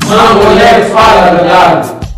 Mangolé fala a verdade.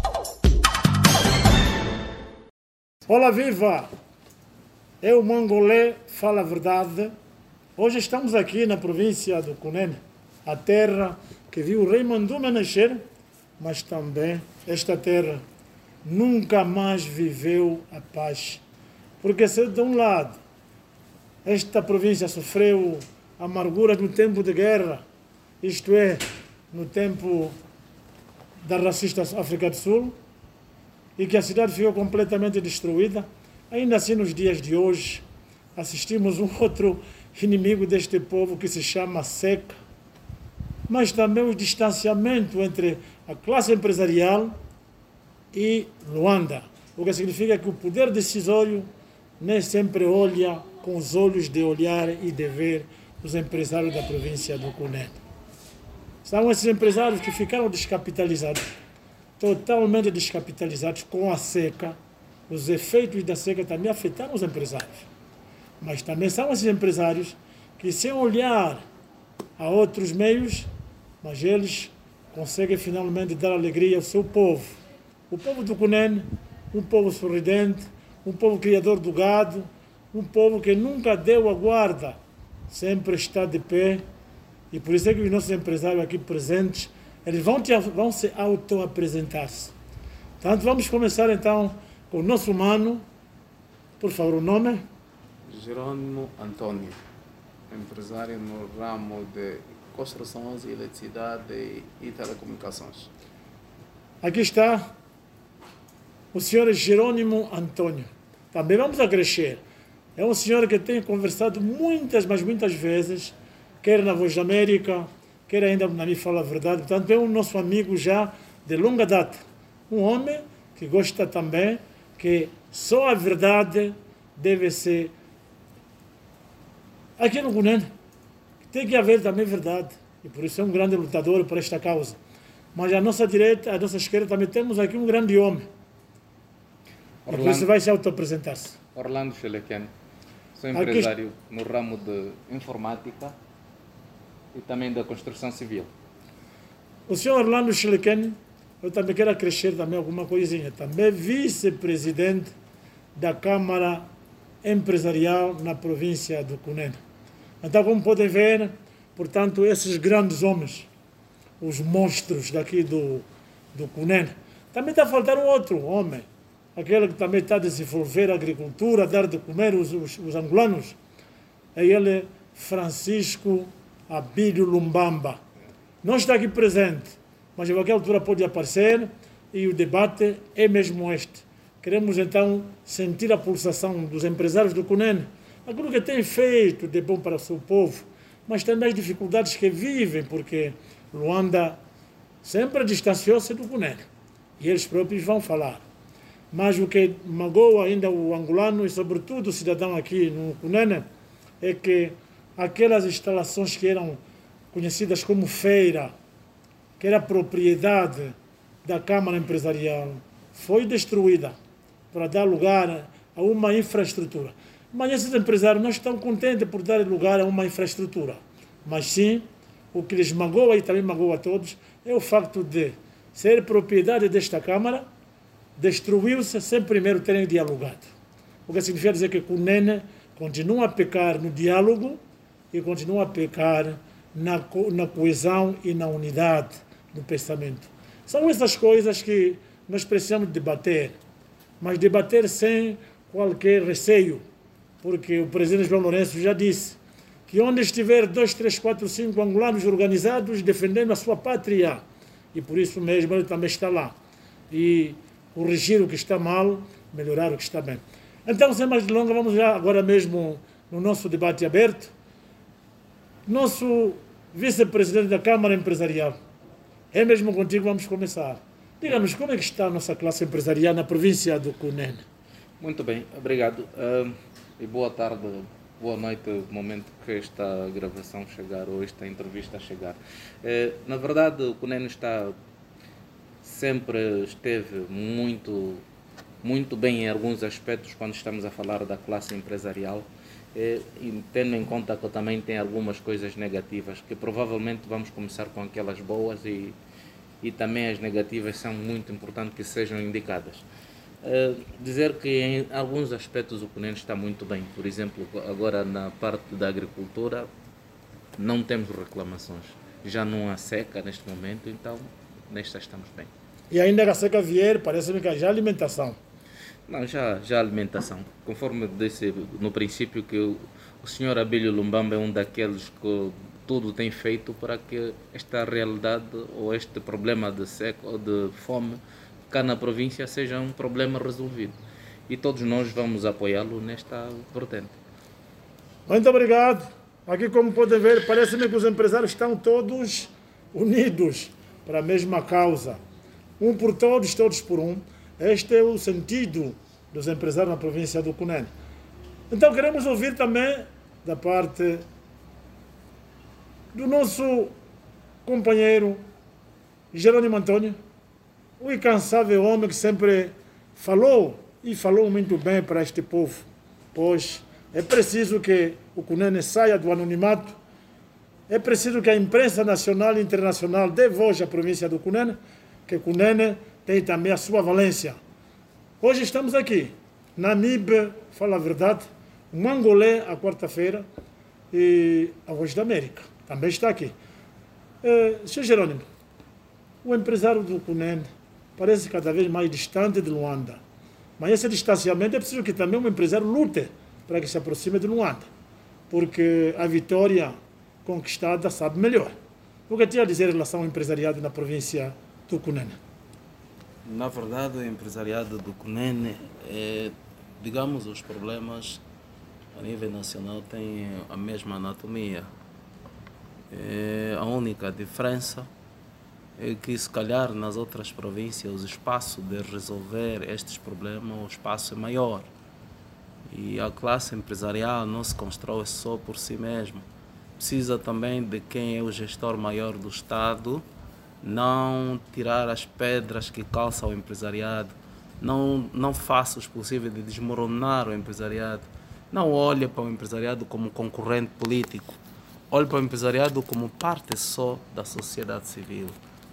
Olá, viva! Eu, Mangolé, fala a verdade. Hoje estamos aqui na província do Cunene, a terra que viu o rei Mandume nascer, mas também esta terra nunca mais viveu a paz. Porque se de um lado esta província sofreu amarguras no tempo de guerra, isto é, no tempo da racista África do Sul, e que a cidade ficou completamente destruída, ainda assim nos dias de hoje assistimos um outro inimigo deste povo que se chama seca, mas também o distanciamento entre a classe empresarial e Luanda, o que significa que o poder decisório nem sempre olha com os olhos de olhar e de ver os empresários da província do Cunene. São esses empresários que ficaram descapitalizados, totalmente descapitalizados com a seca. Os efeitos da seca também afetaram os empresários. Mas também são esses empresários que, sem olhar a outros meios, mas eles conseguem finalmente dar alegria ao seu povo. O povo do Cunene, um povo sorridente, um povo criador do gado, um povo que nunca deu a guarda, sempre está de pé. E por isso é que os nossos empresários aqui presentes, eles vão se auto-apresentar-se. Portanto, vamos começar então com o nosso mano. Por favor, o nome? Jerônimo Antônio, empresário no ramo de construções, eletricidade e telecomunicações. Aqui está o senhor Jerônimo Antônio. Também vamos acrescer. É um senhor que tem conversado muitas, mas muitas vezes, quer na Voz da América, quer ainda na Me Fala a Verdade. Portanto, é um nosso amigo já de longa data. Um homem que gosta também que só a verdade deve ser aqui no Cunene. Tem que haver também verdade. E por isso é um grande lutador por esta causa. Mas à nossa direita, à nossa esquerda, também temos aqui um grande homem. E por isso vai se auto-apresentar-se. Orlando Chelequene. Sou empresário no ramo de informática e também da construção civil. O senhor Orlando Chelequene, eu também quero acrescer também alguma coisinha. Também vice-presidente da Câmara Empresarial na província do Cunene. Então, como podem ver, portanto, esses grandes homens, os monstros daqui do Cunene. Também está a faltar um outro homem, aquele que também está a desenvolver a agricultura, a dar de comer os angolanos. É ele, Francisco Abílio Lumbamba. Não está aqui presente, mas a qualquer altura pode aparecer e o debate é mesmo este. Queremos então sentir a pulsação dos empresários do Cunene, aquilo que têm feito de bom para o seu povo, mas também as dificuldades que vivem, porque Luanda sempre distanciou-se do Cunene e eles próprios vão falar. Mas o que magoa ainda o angolano e sobretudo o cidadão aqui no Cunene é que aquelas instalações que eram conhecidas como feira, que era propriedade da Câmara Empresarial, foi destruída para dar lugar a uma infraestrutura. Mas esses empresários não estão contentes por dar lugar a uma infraestrutura. Mas sim, o que lhes magoa e também magoa a todos é o facto de ser propriedade desta Câmara, destruiu-se sem primeiro terem dialogado. O que significa dizer que Cunene continua a pecar no diálogo e continua a pecar na coesão e na unidade do pensamento. São essas coisas que nós precisamos debater, mas debater sem qualquer receio, porque o presidente João Lourenço já disse que onde estiver 2, 3, 4, 5 angolanos organizados defendendo a sua pátria, e por isso mesmo ele também está lá. E corrigir o que está mal, melhorar o que está bem. Então, sem mais delongas, vamos já agora mesmo no nosso debate aberto. Nosso vice-presidente da Câmara Empresarial, é mesmo contigo, vamos começar. Diga-nos como é que está a nossa classe empresarial na província do Cunene. Muito bem, obrigado. E boa tarde, boa noite, no momento que esta gravação chegar ou esta entrevista chegar. Na verdade, o Cunene sempre esteve muito bem em alguns aspectos quando estamos a falar da classe empresarial, e tendo em conta que também tem algumas coisas negativas, que provavelmente vamos começar com aquelas boas e e também as negativas são muito importantes que sejam indicadas. Dizer que em alguns aspectos o CUNEN está muito bem. Por exemplo, agora na parte da agricultura não temos reclamações. Já não há seca neste momento, então nesta estamos bem. E ainda que a seca vier, parece-me que já há alimentação. Não, já alimentação. Conforme disse no princípio que o senhor Abílio Lumbamba é um daqueles que tudo tem feito para que esta realidade ou este problema de seca ou de fome cá na província seja um problema resolvido. E todos nós vamos apoiá-lo nesta vertente. Muito obrigado. Aqui, como podem ver, parece-me que os empresários estão todos unidos para a mesma causa. Um por todos, todos por um. Este é o sentido dos empresários na província do CUNEN. Então queremos ouvir também da parte do nosso companheiro Jerônimo Antônio, o incansável homem que sempre falou e falou muito bem para este povo, pois é preciso que o CUNEN saia do anonimato, é preciso que a imprensa nacional e internacional dê voz à província do CUNEN, que o CUNEN tem também a sua valência. Hoje estamos aqui, na MIB, fala a verdade, um angolé à quarta-feira e a Voz da América também está aqui. Sr. Jerônimo, o empresário do CUNEN parece cada vez mais distante de Luanda, mas esse distanciamento é preciso que também um empresário lute para que se aproxime de Luanda, porque a vitória conquistada sabe melhor. O que tinha a dizer em relação ao empresariado na província do CUNEN? Na verdade, o empresariado do CUNEN, digamos, os problemas a nível nacional têm a mesma anatomia. A única diferença é que, se calhar, nas outras províncias, o espaço de resolver estes problemas, o espaço é maior. E a classe empresarial não se constrói só por si mesma. Precisa também de quem é o gestor maior do Estado, não tirar as pedras que calçam o empresariado, não faça os possíveis de desmoronar o empresariado, não olhe para o empresariado como concorrente político, olhe para o empresariado como parte só da sociedade civil.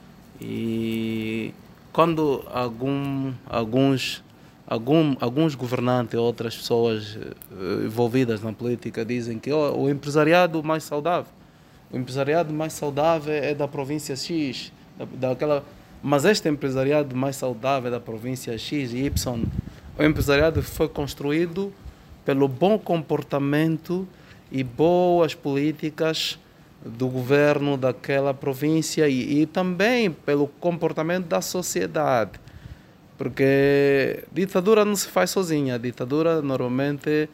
E quando alguns governantes ou outras pessoas envolvidas na política dizem que o empresariado mais saudável é da província X, mas este empresariado mais saudável é da província X e Y. O empresariado foi construído pelo bom comportamento e boas políticas do governo daquela província e também pelo comportamento da sociedade. Porque ditadura não se faz sozinha. A ditadura, normalmente,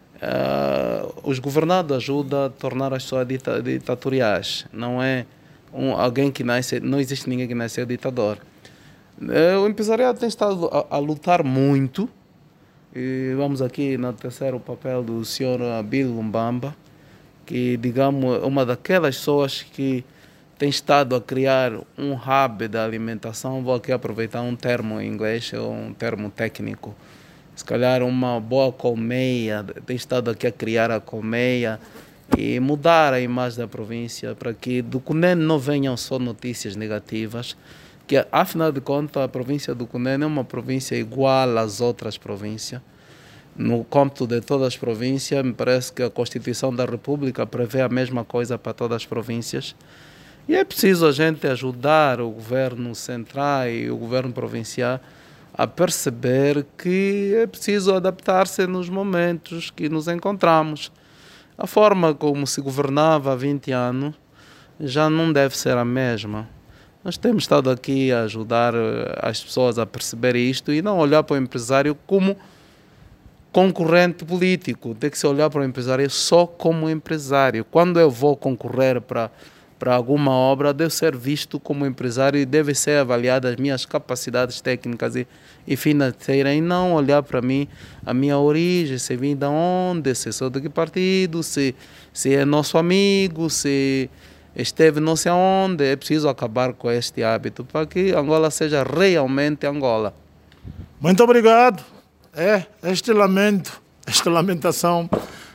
os governados ajudam a tornar as pessoas ditatoriais. Não é alguém que nasce, não existe ninguém que nasceu ditador. O empresariado tem estado a lutar muito. E vamos aqui no terceiro papel do senhor Abílio Lumbamba, que, digamos, é uma daquelas pessoas que tem estado a criar um hub da alimentação. Vou aqui aproveitar um termo em inglês, um termo técnico. Se calhar uma boa colmeia, tem estado aqui a criar a colmeia e mudar a imagem da província para que do CUNEN não venham só notícias negativas, que afinal de contas a província do CUNEN é uma província igual às outras províncias. No cômputo de todas as províncias, me parece que a Constituição da República prevê a mesma coisa para todas as províncias. E é preciso a gente ajudar o governo central e o governo provincial a perceber que é preciso adaptar-se nos momentos que nos encontramos. A forma como se governava há 20 anos já não deve ser a mesma. Nós temos estado aqui a ajudar as pessoas a perceber isto e não olhar para o empresário como concorrente político. Tem que se olhar para o empresário só como empresário. Quando eu vou concorrer para alguma obra, devo ser visto como empresário e deve ser avaliadas as minhas capacidades técnicas e financeiras, e não olhar para mim, a minha origem, se vim de onde, se sou de que partido, se é nosso amigo, se esteve não sei aonde. É preciso acabar com este hábito para que Angola seja realmente Angola. Muito obrigado. Esta lamentação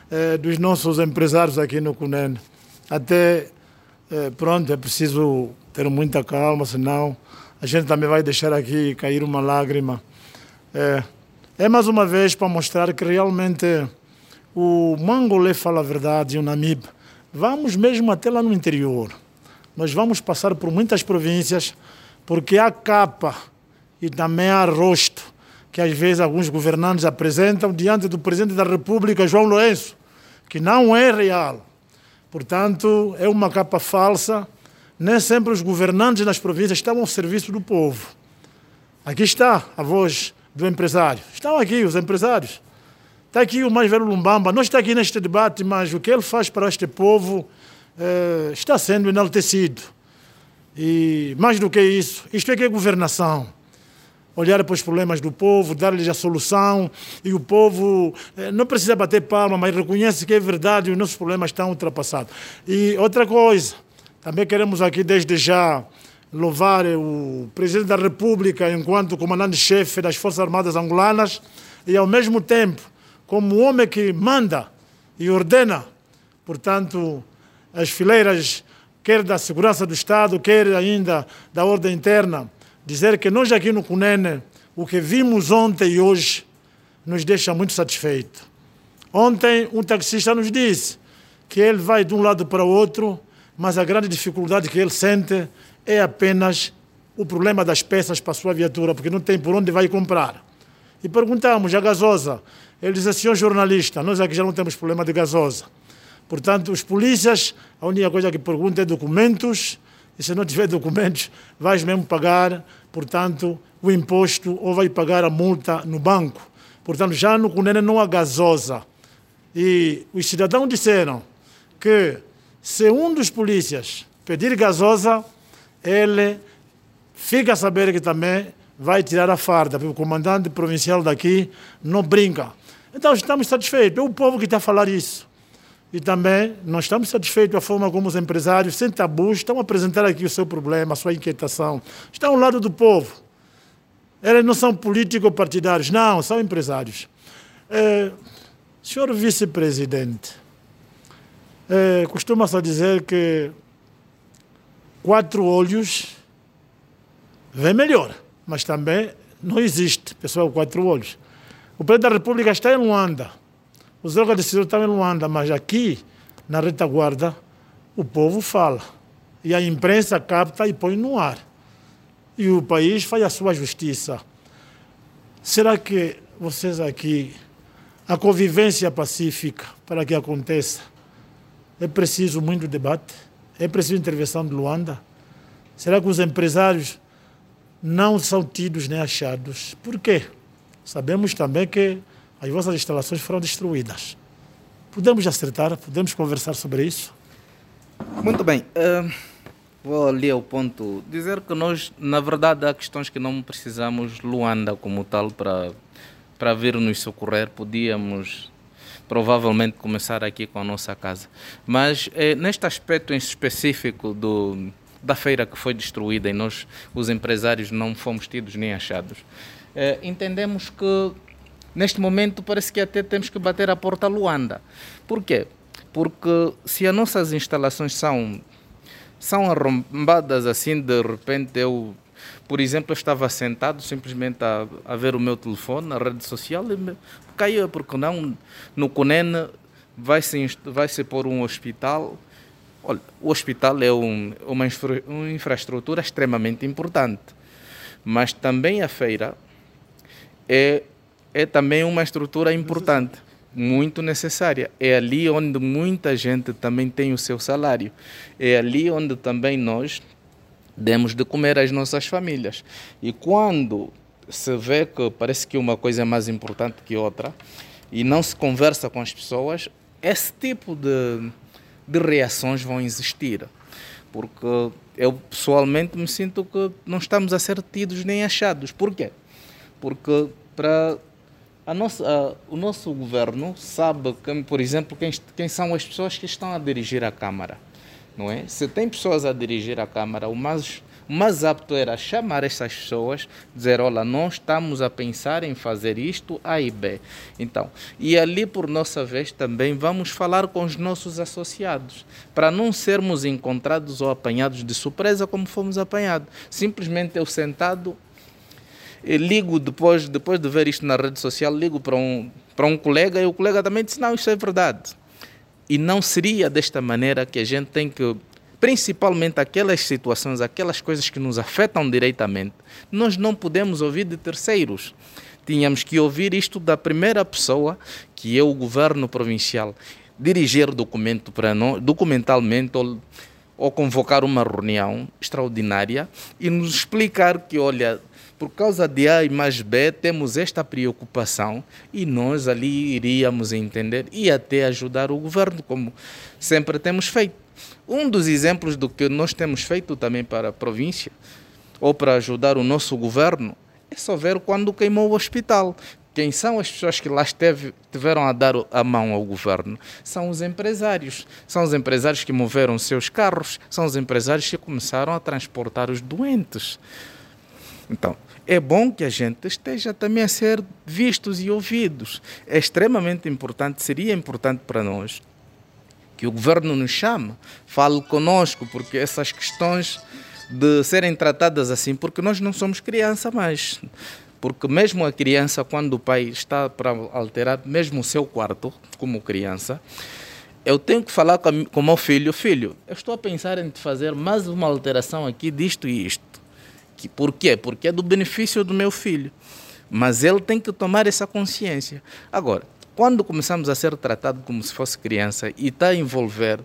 dos nossos empresários aqui no CUNEN. Até, pronto, é preciso ter muita calma, senão a gente também vai deixar aqui cair uma lágrima. É mais uma vez para mostrar que realmente o Mangolé fala a verdade e o Namibe. Vamos mesmo até lá no interior. Nós vamos passar por muitas províncias, porque há capa e também há rosto que às vezes alguns governantes apresentam diante do Presidente da República, João Lourenço, que não é real. Portanto, é uma capa falsa. Nem sempre os governantes nas províncias estão ao serviço do povo. Aqui está a voz do empresário. Estão aqui os empresários. Está aqui o mais velho Lumbamba. Não está aqui neste debate, mas o que ele faz para este povo está sendo enaltecido. E mais do que isso, isto é que é governação. Olhar para os problemas do povo, dar-lhes a solução, e o povo não precisa bater palma, mas reconhece que é verdade e os nossos problemas estão ultrapassados. E outra coisa, também queremos aqui desde já louvar o Presidente da República enquanto comandante-chefe das Forças Armadas Angolanas e, ao mesmo tempo, como homem que manda e ordena, portanto, as fileiras, quer da segurança do Estado, quer ainda da ordem interna, dizer que nós aqui no Cunene, o que vimos ontem e hoje, nos deixa muito satisfeito. Ontem, um taxista nos disse que ele vai de um lado para o outro, mas a grande dificuldade que ele sente é apenas o problema das peças para a sua viatura, porque não tem por onde vai comprar. E perguntamos a gasosa, ele diz, senhor jornalista, nós aqui já não temos problema de gasosa. Portanto, os polícias, a única coisa que perguntam é documentos, e se não tiver documentos, vais mesmo pagar, portanto, o imposto ou vai pagar a multa no banco. Portanto, já no Cunene não há gasosa. E os cidadãos disseram que se um dos polícias pedir gasosa, ele fica a saber que também vai tirar a farda, porque o comandante provincial daqui não brinca. Então, estamos satisfeitos. É o povo que está a falar isso. E também nós estamos satisfeitos da forma como os empresários, sem tabus, estão a apresentar aqui o seu problema, a sua inquietação. Estão ao lado do povo. Eles não são político-partidários, não, são empresários. Senhor vice-presidente, costuma-se dizer que 4 olhos vê melhor, mas também não existe, pessoal, 4 olhos. O presidente da República está em Luanda. Os órgãos decisores estão em Luanda, mas aqui, na retaguarda, o povo fala. E a imprensa capta e põe no ar. E o país faz a sua justiça. Será que vocês aqui, a convivência pacífica, para que aconteça, é preciso muito debate? É preciso intervenção de Luanda? Será que os empresários não são tidos nem achados? Por quê? Sabemos também que as vossas instalações foram destruídas. Podemos acertar, podemos conversar sobre isso? Muito bem. Vou ali ao ponto. Dizer que nós, na verdade, há questões que não precisamos Luanda como tal para vir nos socorrer. Podíamos provavelmente começar aqui com a nossa casa. Mas neste aspecto em específico da feira que foi destruída e nós, os empresários, não fomos tidos nem achados, entendemos que neste momento parece que até temos que bater a porta a Luanda. Por quê? Porque se as nossas instalações são arrombadas assim, de repente por exemplo, eu estava sentado simplesmente a ver o meu telefone na rede social e caiu, porque não, no Cunene vai-se pôr um hospital. Olha, o hospital é uma infraestrutura extremamente importante, mas também a feira é também uma estrutura importante, muito necessária. É ali onde muita gente também tem o seu salário. É ali onde também nós demos de comer às nossas famílias. E quando se vê que parece que uma coisa é mais importante que outra e não se conversa com as pessoas, esse tipo de reações vão existir. Porque eu pessoalmente me sinto que não estamos a ser tidos nem achados. Por quê? Porque o nosso governo sabe, por exemplo, quem são as pessoas que estão a dirigir a Câmara. não é? Se tem pessoas a dirigir a Câmara, o mais apto era chamar essas pessoas, dizer, olha, nós estamos a pensar em fazer isto, A e B. Então, e ali, por nossa vez, também vamos falar com os nossos associados, para não sermos encontrados ou apanhados de surpresa como fomos apanhados. Simplesmente eu sentado, ligo depois de ver isto na rede social, ligo para um colega e o colega também disse, não, isso é verdade. E não seria desta maneira que a gente tem que, principalmente aquelas situações, aquelas coisas que nos afetam diretamente, nós não podemos ouvir de terceiros. Tínhamos que ouvir isto da primeira pessoa, que é o governo provincial, dirigir documento para nós, documentalmente, ou convocar uma reunião extraordinária e nos explicar que, olha, por causa de A e mais B, temos esta preocupação e nós ali iríamos entender e até ajudar o governo, como sempre temos feito. Um dos exemplos do que nós temos feito também para a província, ou para ajudar o nosso governo, é só ver quando queimou o hospital. Quem são as pessoas que lá tiveram a dar a mão ao governo? São os empresários. São os empresários que moveram seus carros, são os empresários que começaram a transportar os doentes. Então, é bom que a gente esteja também a ser vistos e ouvidos. É extremamente importante, seria importante para nós que o governo nos chame, fale conosco, porque essas questões de serem tratadas assim, porque nós não somos criança mais. Porque mesmo a criança, quando o pai está para alterar mesmo o seu quarto, como criança, eu tenho que falar com o meu filho, eu estou a pensar em te fazer mais uma alteração aqui disto e isto. Por quê? Porque é do benefício do meu filho. Mas ele tem que tomar essa consciência. Agora, quando começamos a ser tratado como se fosse criança e está a envolver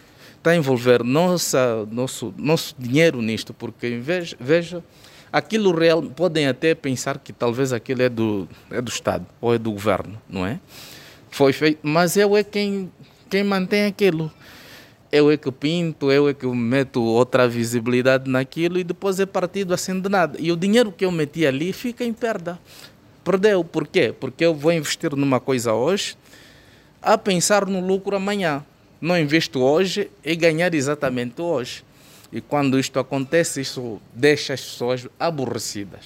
nosso dinheiro nisto, porque veja, aquilo real, podem até pensar que talvez aquilo é do Estado ou é do governo, não é? Foi feito, mas eu é quem mantém aquilo. Eu é que pinto, eu é que meto outra visibilidade naquilo e depois é partido assim de nada. E o dinheiro que eu meti ali fica em perda. Perdeu. Por quê? Porque eu vou investir numa coisa hoje a pensar no lucro amanhã. Não investo hoje e ganhar exatamente hoje. E quando isto acontece, isso deixa as pessoas aborrecidas.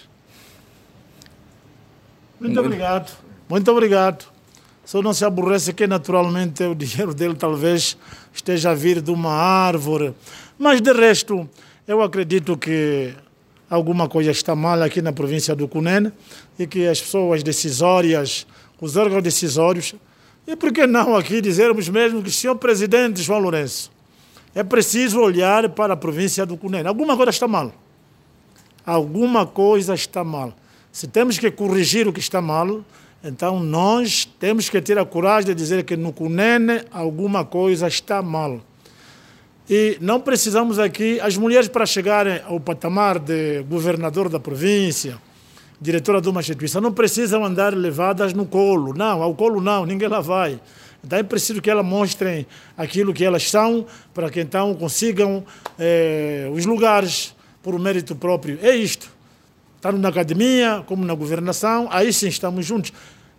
Muito obrigado. Muito obrigado. Só não se aborrece que naturalmente o dinheiro dele talvez esteja a vir de uma árvore. Mas de resto, eu acredito que alguma coisa está mal aqui na província do Cunene e que as pessoas decisórias, os órgãos decisórios, e por que não aqui dizermos mesmo que o senhor presidente João Lourenço, é preciso olhar para a província do Cunene. Alguma coisa está mal. Alguma coisa está mal. Se temos que corrigir o que está mal, então nós temos que ter a coragem de dizer que no Cunene alguma coisa está mal. E não precisamos aqui, as mulheres para chegarem ao patamar de governador da província, diretora de uma instituição, não precisam andar levadas no colo. Não, ao colo não, ninguém lá vai. Então é preciso que elas mostrem aquilo que elas são, para que então consigam os lugares por mérito próprio. É isto. Tanto na academia como na governação, aí sim estamos juntos.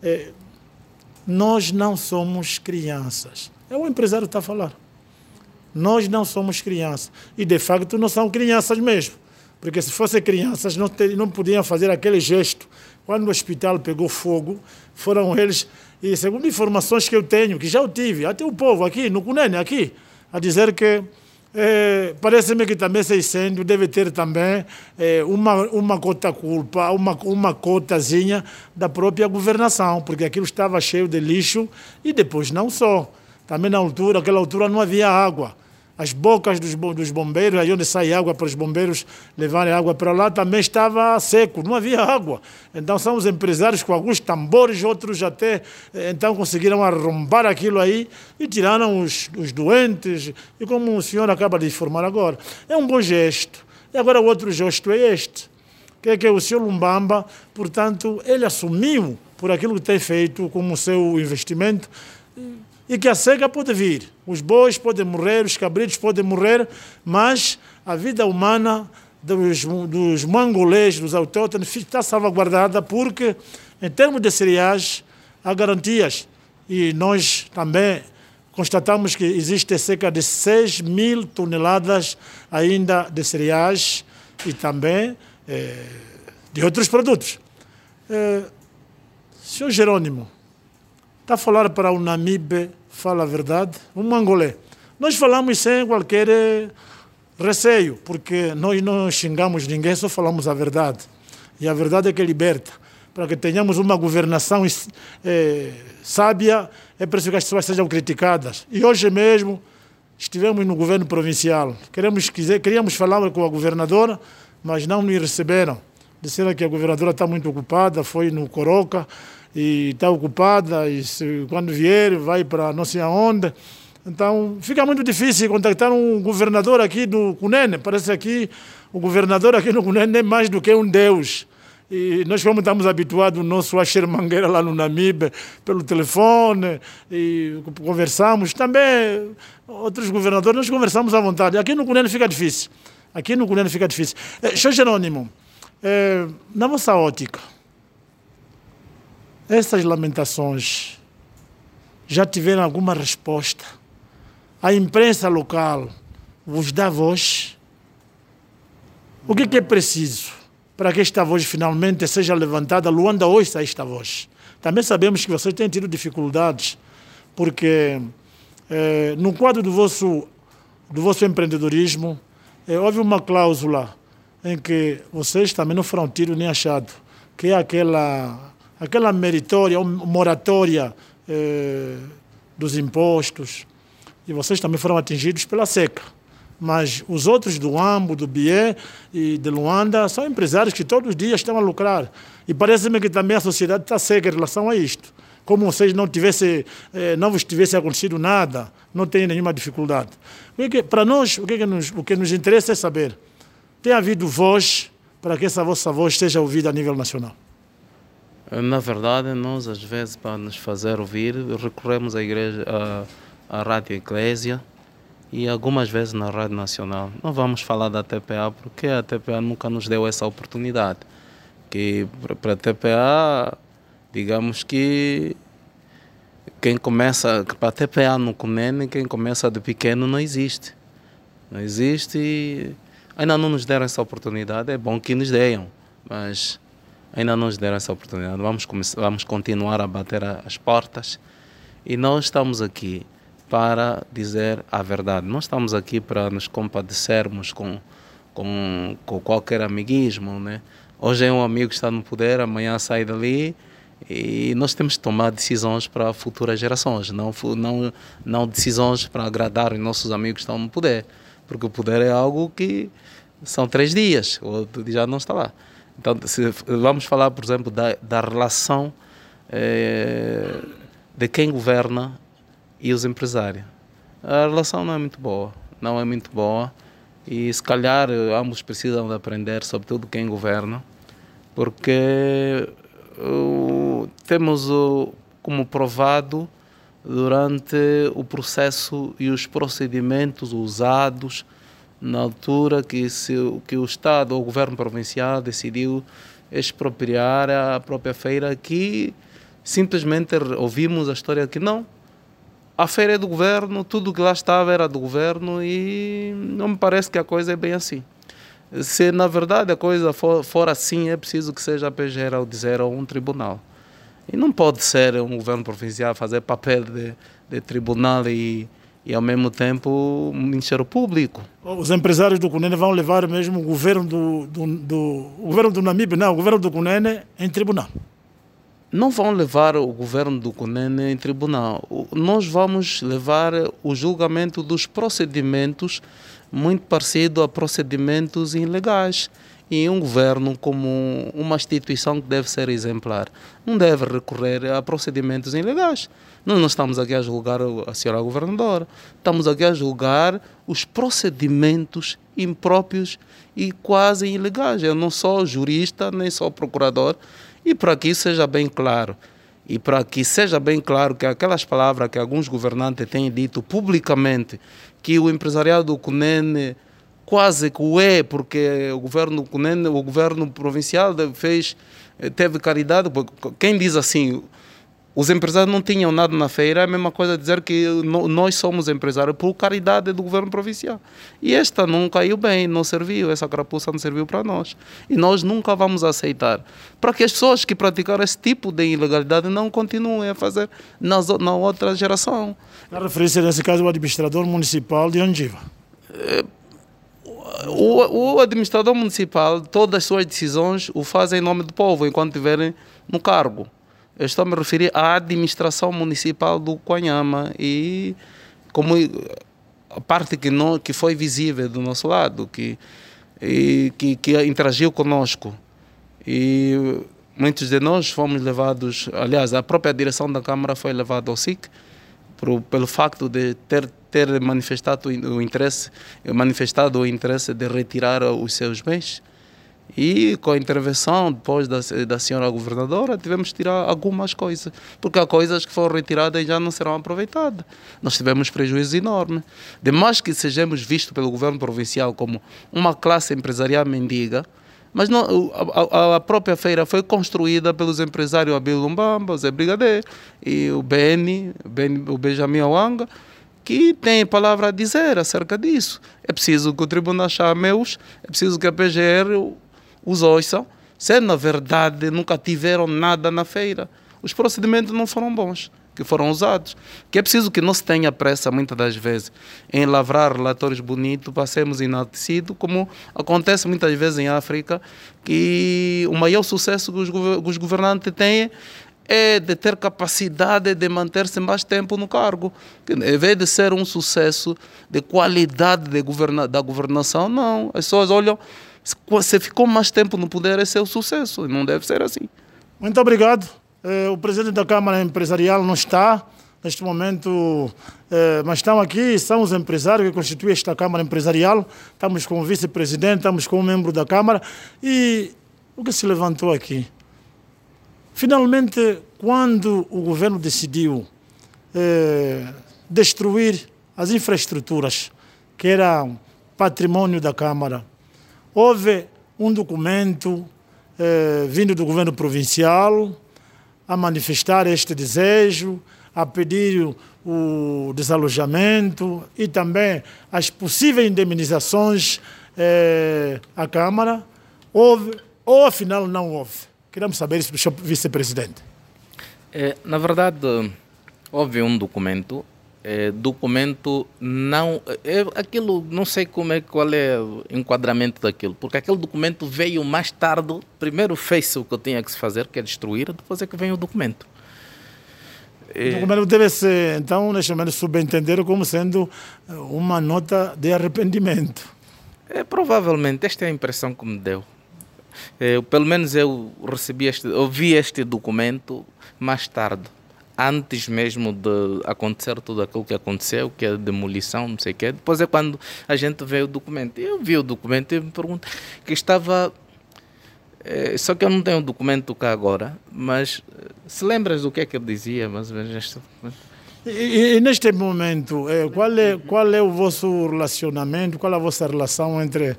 Nós não somos crianças. É o empresário que está a falar. Nós não somos crianças. E, de facto, não são crianças mesmo. Porque se fossem crianças, não podiam fazer aquele gesto. Quando o hospital pegou fogo, foram eles, e segundo informações que eu tenho, que já eu tive, até o povo aqui, no Cunene, aqui, a dizer que parece-me que também esse incêndio deve ter também uma cota-culpa, uma cotazinha da própria governação, porque aquilo estava cheio de lixo e depois não só. Também naquela altura não havia água. As bocas dos bombeiros, aí onde sai água para os bombeiros levarem água para lá, também estava seco, não havia água. Então são os empresários com alguns tambores, outros até então conseguiram arrombar aquilo aí e tiraram os doentes. E como o senhor acaba de informar agora, é um bom gesto. E agora o outro gesto é este, que é que o senhor Lumbamba, portanto, ele assumiu por aquilo que tem feito como seu investimento, e que a seca pode vir, os bois podem morrer, os cabritos podem morrer, mas a vida humana dos mangolês, dos autóctones, está salvaguardada porque, em termos de cereais, há garantias. E nós também, constatamos que existe cerca de 6.000 toneladas ainda de cereais e também de outros produtos. Senhor Jerônimo, está a falar para o Namibe, fala a verdade, um angolê. Nós falamos sem qualquer receio, porque nós não xingamos ninguém, só falamos a verdade. E a verdade é que liberta. Para que tenhamos uma governação sábia, é preciso que as pessoas sejam criticadas. E hoje mesmo estivemos no governo provincial. Queríamos falar com a governadora, mas não nos receberam. Disseram que a governadora está muito ocupada, foi no Coroca e está ocupada, e quando vier vai para não sei aonde. Então fica muito difícil contactar um governador aqui do Cunene. Parece que o governador aqui no Cunene é mais do que um deus. E nós, como estamos habituados, o nosso Asher Mangueira lá no Namibe, pelo telefone, e conversamos. Também outros governadores, nós conversamos à vontade. Aqui no Cunene fica difícil. Senhor Jerônimo, na vossa ótica, essas lamentações já tiveram alguma resposta? A imprensa local vos dá voz? O que é preciso para que esta voz finalmente seja levantada? Luanda ouça esta voz. Também sabemos que vocês têm tido dificuldades, porque no quadro do vosso empreendedorismo, houve uma cláusula em que vocês também não foram tiros nem achados, que é aquela meritória, moratória dos impostos, e vocês também foram atingidos pela seca. Mas os outros do Ambo, do Bié e de Luanda são empresários que todos os dias estão a lucrar. E parece-me que também a sociedade está seca em relação a isto. Como vocês não vos tivesse acontecido nada, não tem nenhuma dificuldade. Para nós, o que nos interessa é saber, tem havido voz para que essa vossa voz seja ouvida a nível nacional? Na verdade, nós às vezes, para nos fazer ouvir, recorremos à igreja, à Rádio Eclésia e algumas vezes na Rádio Nacional. Não vamos falar da TPA porque a TPA nunca nos deu essa oportunidade. Que para a TPA, digamos que para a TPA no Cunene, quem começa de pequeno não existe. Não existe e ainda não nos deram essa oportunidade. É bom que nos deem, mas ainda não nos deram essa oportunidade. Vamos continuar a bater as portas e nós estamos aqui para dizer a verdade. Não estamos aqui para nos compadecermos com qualquer amiguismo, né? Hoje é um amigo que está no poder, amanhã sai dali e nós temos que tomar decisões para futuras gerações, não decisões para agradar os nossos amigos que estão no poder, porque o poder é algo que são 3 dias, o outro dia já não está lá. Então, vamos falar, por exemplo, da relação de quem governa e os empresários. A relação não é muito boa, e se calhar ambos precisam de aprender, sobretudo quem governa, porque temos como provado durante o processo e os procedimentos usados na altura que o Estado ou o governo provincial decidiu expropriar a própria feira, que simplesmente ouvimos a história que não, a feira é do governo, tudo que lá estava era do governo, e não me parece que a coisa é bem assim. Se na verdade a coisa for assim, é preciso que seja a PGR ao dizer ou um tribunal. E não pode ser um governo provincial fazer papel de tribunal e ao mesmo tempo o Ministério Público. Os empresários do Cunene vão levar mesmo o governo o governo do Namibe, não, o governo do Cunene em tribunal. Não vão levar o governo do Cunene em tribunal. Nós vamos levar o julgamento dos procedimentos muito parecido a procedimentos ilegais. E um governo, como uma instituição que deve ser exemplar, não deve recorrer a procedimentos ilegais. Nós não estamos aqui a julgar a senhora governadora, estamos aqui a julgar os procedimentos impróprios e quase ilegais. Eu não sou jurista, nem sou procurador, e para que isso seja bem claro, e para que seja bem claro que aquelas palavras que alguns governantes têm dito publicamente, que o empresariado do Cunene quase que o é, porque o governo do Cunene, o governo provincial teve caridade. Quem diz assim, os empresários não tinham nada na feira, é a mesma coisa dizer que nós somos empresários por caridade do governo provincial. E esta não caiu bem, não serviu, essa carapuça não serviu para nós. E nós nunca vamos aceitar. Para que as pessoas que praticaram esse tipo de ilegalidade não continuem a fazer na outra geração. A referência nesse caso ao administrador municipal de Angiva. O administrador municipal, todas as suas decisões o fazem em nome do povo, enquanto estiverem no cargo. Eu estou a me referir à administração municipal do Quanhama e como a parte que foi visível do nosso lado, que interagiu conosco. E muitos de nós fomos levados, aliás, a própria direção da Câmara foi levada ao SIC pelo facto de ter manifestado o interesse de retirar os seus bens. E com a intervenção depois da senhora governadora tivemos que tirar algumas coisas, porque há coisas que foram retiradas e já não serão aproveitadas. Nós tivemos prejuízo enorme. De mais que sejamos vistos pelo governo provincial como uma classe empresarial mendiga, mas não, a própria feira foi construída pelos empresários Abílio Lumbamba, o Zé Brigadeiro e o Benjamin Awanga, que tem palavra a dizer acerca disso. É preciso que o tribunal chame-os, é preciso que a PGR os ouçam, se na verdade nunca tiveram nada na feira. Os procedimentos não foram bons, que foram usados. Que é preciso que não se tenha pressa, muitas das vezes, em lavrar relatórios bonitos para sermos enaltecidos, como acontece muitas vezes em África, que o maior sucesso que os governantes têm é de ter capacidade de manter-se mais tempo no cargo. Em vez de ser um sucesso de qualidade da governação, não. As pessoas olham, se ficou mais tempo no poder, esse é o sucesso. Não deve ser assim. Muito obrigado. O presidente da Câmara Empresarial não está neste momento, mas estão aqui, são os empresários que constituem esta Câmara Empresarial. Estamos com o vice-presidente, estamos com um membro da Câmara. E o que se levantou aqui? Finalmente, quando o governo decidiu destruir as infraestruturas que eram patrimônio da Câmara, houve um documento vindo do governo provincial a manifestar este desejo, a pedir o desalojamento e também as possíveis indemnizações à Câmara. Houve ou afinal não houve? Queremos saber isso do senhor vice-presidente. Na verdade, houve um documento. Documento não... aquilo, não sei qual é o enquadramento daquilo, porque aquele documento veio mais tarde. Primeiro fez-se o que eu tinha que se fazer, que é destruir, depois é que vem o documento. O documento deve ser, então, neste momento, subentender como sendo uma nota de arrependimento. Provavelmente, esta é a impressão que me deu. Pelo menos eu ouvi este documento mais tarde, antes mesmo de acontecer tudo aquilo que aconteceu, que é a demolição, não sei o quê. Depois é quando a gente vê o documento. Eu vi o documento e me pergunto que estava... só que eu não tenho o documento cá agora, mas se lembras do que é que ele dizia, mais ou menos... E neste momento, qual é o vosso relacionamento, qual é a vossa relação entre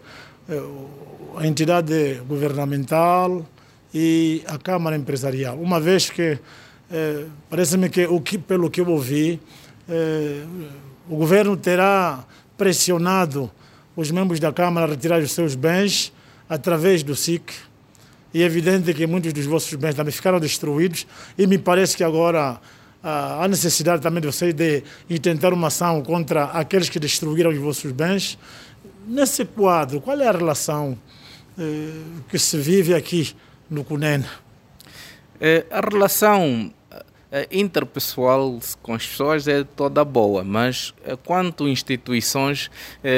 a entidade governamental e a Câmara Empresarial? Uma vez que parece-me que, pelo que eu ouvi, o governo terá pressionado os membros da Câmara a retirar os seus bens através do SIC. E é evidente que muitos dos vossos bens também ficaram destruídos. E me parece que agora há necessidade também de vocês de intentar uma ação contra aqueles que destruíram os vossos bens. Nesse quadro, qual é a relação que se vive aqui no CUNEN? A relação interpessoal com as pessoas é toda boa, mas quanto instituições,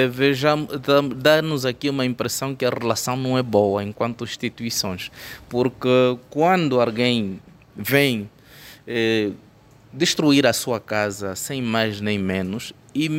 dá-nos aqui uma impressão que a relação não é boa enquanto instituições, porque quando alguém vem destruir a sua casa sem mais nem menos,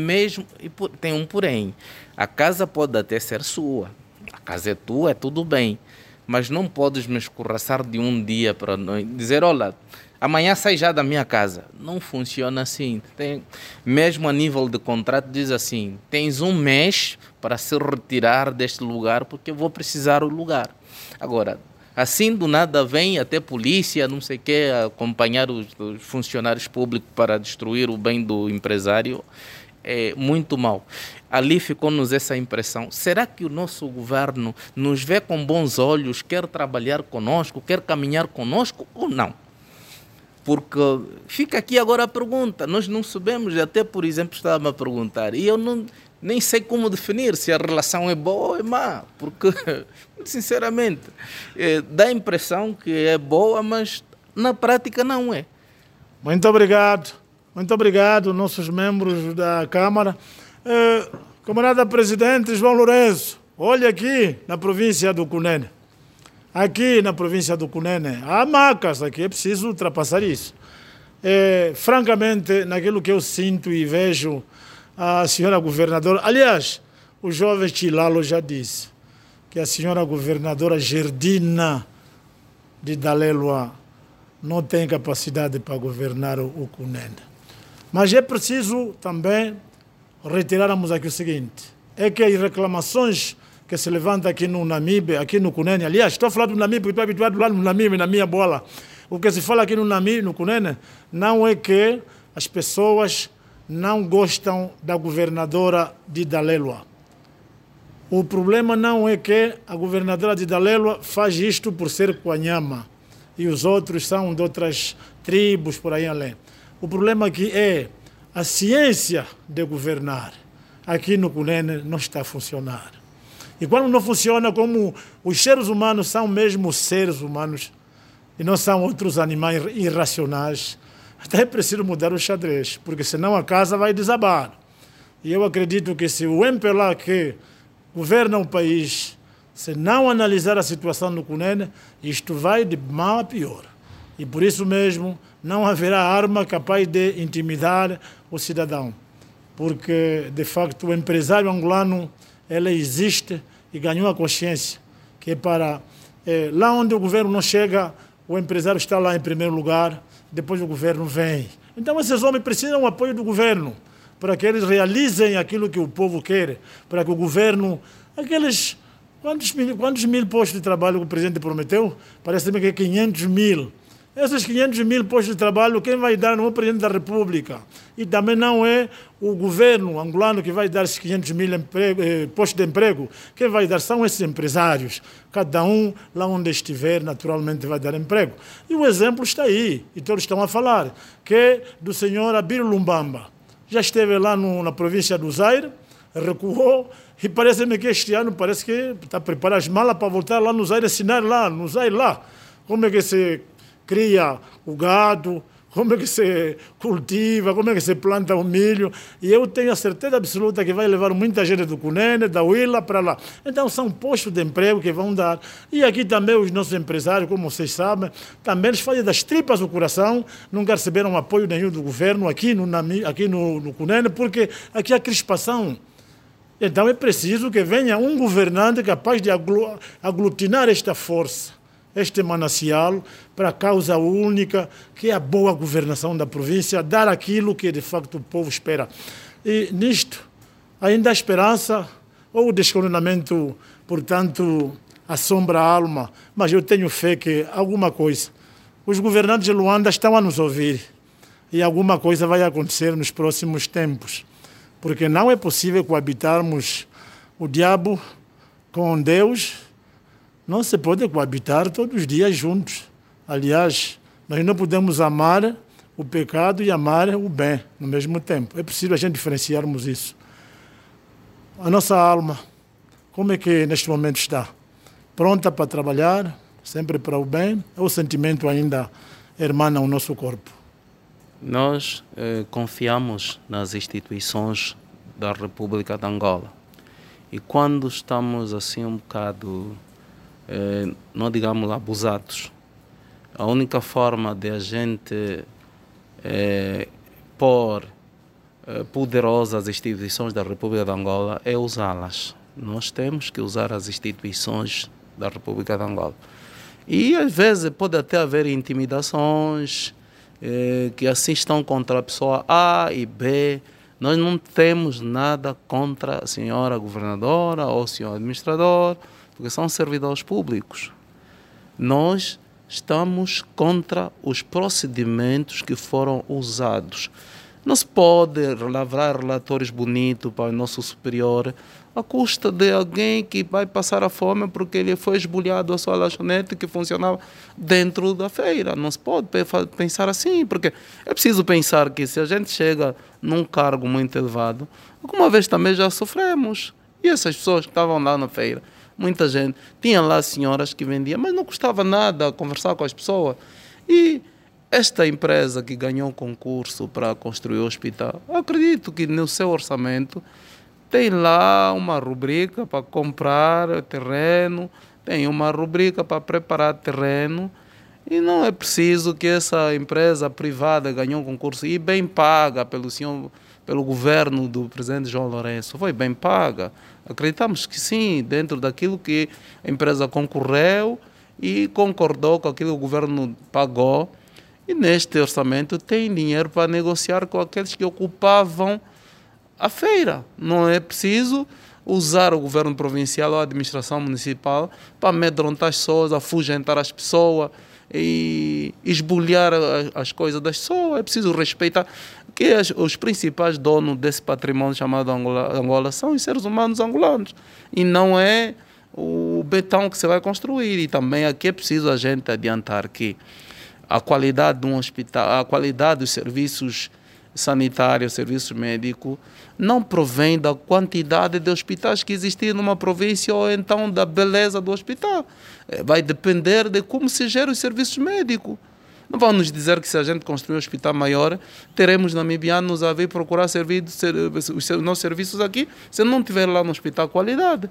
tem um porém, a casa pode até ser sua, a casa é tua, é tudo bem, mas não podes me escorraçar de um dia para dizer, olha, amanhã sai já da minha casa. Não funciona assim. Mesmo a nível de contrato diz assim, tens um mês para se retirar deste lugar porque eu vou precisar do lugar. Agora, Assim, do nada, vem até polícia, não sei o quê, acompanhar os funcionários públicos para destruir o bem do empresário. É muito mal. Ali ficou-nos essa impressão. Será que o nosso governo nos vê com bons olhos, quer trabalhar conosco, quer caminhar conosco ou não? Porque fica aqui agora a pergunta. Nós não sabemos, até por exemplo estava a perguntar, e eu nem sei como definir se a relação é boa ou é má, porque, sinceramente, dá a impressão que é boa, mas na prática não é. Muito obrigado, nossos membros da Câmara. Camarada Presidente João Lourenço, olha aqui na província do Cunene. Aqui na província do Cunene, há macas aqui, é preciso ultrapassar isso. Francamente, naquilo que eu sinto e vejo a senhora governadora, aliás, o jovem Chilalo já disse que a senhora governadora Gerdina de Dalelua não tem capacidade para governar o Cunene. Mas é preciso também retirarmos aqui o seguinte, é que as reclamações que se levanta aqui no Namibe, aqui no Cunene, aliás, estou a falar do Namibe porque estou habituado lá no Namibe, na minha bola. O que se fala aqui no Namibe, no Cunene, não é que as pessoas não gostam da governadora de Dalelua. O problema não é que a governadora de Dalelua faz isto por ser Quanyama e os outros são de outras tribos por aí além. O problema aqui é a ciência de governar. Aqui no Cunene não está a funcionar. E quando não funciona, como os seres humanos são mesmo seres humanos e não são outros animais irracionais, até é preciso mudar o xadrez, porque senão a casa vai desabar. E eu acredito que se o MPLA que governa o país, se não analisar a situação no Cunene, isto vai de mal a pior. E por isso mesmo não haverá arma capaz de intimidar o cidadão. Porque, de facto, o empresário angolano, ele existe e ganhou a consciência que para lá onde o governo não chega, o empresário está lá em primeiro lugar, depois o governo vem. Então esses homens precisam do apoio do governo para que eles realizem aquilo que o povo quer, para que o governo, aqueles, quantos mil postos de trabalho que o presidente prometeu? Parece-me que é 500 mil. Esses 500 mil postos de trabalho, quem vai dar não é o presidente da República. E também não é o governo angolano que vai dar esses 500 mil postos de emprego. Quem vai dar são esses empresários. Cada um, lá onde estiver, naturalmente vai dar emprego. E o exemplo está aí, e todos estão a falar, que é do senhor Abílio Lumbamba. Já esteve lá na província do Zaire, recuou, e parece-me que este ano parece que está a preparar as malas para voltar lá no Zaire, assinar lá, no Zaire lá. Como é que se cria o gado, como é que se cultiva, como é que se planta o milho. E eu tenho a certeza absoluta que vai levar muita gente do Cunene, da Huila para lá. Então são postos de emprego que vão dar. E aqui também os nossos empresários, como vocês sabem, também eles fazem das tripas do coração, nunca receberam apoio nenhum do governo aqui no Cunene, porque aqui há crispação. Então é preciso que venha um governante capaz de aglutinar esta força, este manancial, para a causa única, que é a boa governação da província, dar aquilo que de facto o povo espera. E nisto ainda há esperança, ou o descoronamento, portanto, assombra a alma, mas eu tenho fé que alguma coisa, os governantes de Luanda estão a nos ouvir, e alguma coisa vai acontecer nos próximos tempos, porque não é possível coabitarmos o diabo com Deus. Não se pode coabitar todos os dias juntos. Aliás, nós não podemos amar o pecado e amar o bem no mesmo tempo. É preciso a gente diferenciarmos isso. A nossa alma, como é que neste momento está? Pronta para trabalhar, sempre para o bem, ou o sentimento ainda hermana o nosso corpo? Nós confiamos nas instituições da República de Angola. E quando estamos assim um bocado, não digamos abusados, a única forma de a gente pôr poderosas instituições da República de Angola é usá-las. Nós temos que usar as instituições da República de Angola. E às vezes pode até haver intimidações que assim estão contra a pessoa A e B. Nós não temos nada contra a senhora governadora ou o senhor administrador, porque são servidores públicos. Nós estamos contra os procedimentos que foram usados. Não se pode lavrar relatórios bonitos para o nosso superior à custa de alguém que vai passar a fome porque ele foi esbulhado a sua lanchonete que funcionava dentro da feira. Não se pode pensar assim, porque é preciso pensar que se a gente chega num cargo muito elevado, alguma vez também já sofremos. E essas pessoas que estavam lá na feira, muita gente, tinha lá senhoras que vendiam, mas não custava nada conversar com as pessoas. E esta empresa que ganhou o concurso para construir o hospital, eu acredito que no seu orçamento tem lá uma rubrica para comprar terreno, tem uma rubrica para preparar terreno, e não é preciso que essa empresa privada ganhou um concurso e bem paga pelo governo do presidente João Lourenço. Foi bem paga. Acreditamos que sim, dentro daquilo que a empresa concorreu e concordou com aquilo que o governo pagou. E neste orçamento tem dinheiro para negociar com aqueles que ocupavam a feira. Não é preciso usar o governo provincial ou a administração municipal para amedrontar as pessoas, afugentar as pessoas e esbulhar as coisas das pessoas. É preciso respeitar que os principais donos desse patrimônio chamado Angola são os seres humanos angolanos. E não é o betão que se vai construir. E também aqui é preciso a gente adiantar que a qualidade de um hospital, a qualidade dos serviços sanitários, serviços médicos, não provém da quantidade de hospitais que existem numa província ou então da beleza do hospital. Vai depender de como se gera os serviços médicos. Não vão nos dizer que se a gente construir um hospital maior, teremos namibianos a vir procurar os nossos serviços aqui, se não tiver lá no hospital qualidade.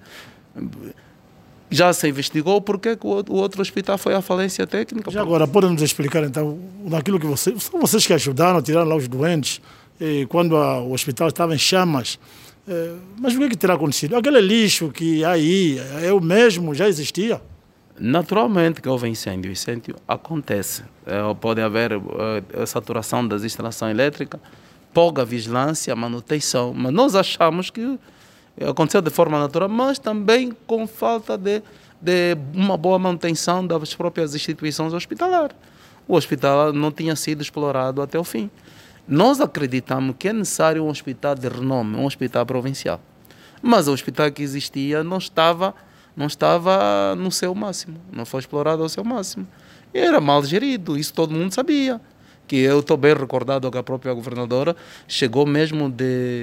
Já se investigou porque o outro hospital foi à falência técnica. Já agora, podem nos explicar então, daquilo que vocês que ajudaram, tiraram lá os doentes, quando o hospital estava em chamas, mas o que terá acontecido? Aquele lixo que aí é o mesmo, já existia? Naturalmente que houve incêndio. Incêndio acontece. Pode haver saturação das instalações elétricas, pouca vigilância, manutenção, mas nós achamos que aconteceu de forma natural, mas também com falta de uma boa manutenção das próprias instituições hospitalares. O hospital não tinha sido explorado até o fim. Nós acreditamos que é necessário um hospital de renome, um hospital provincial. Mas o hospital que existia não estava no seu máximo, não foi explorado ao seu máximo. E era mal gerido, isso todo mundo sabia. Que eu estou bem recordado que a própria governadora chegou mesmo de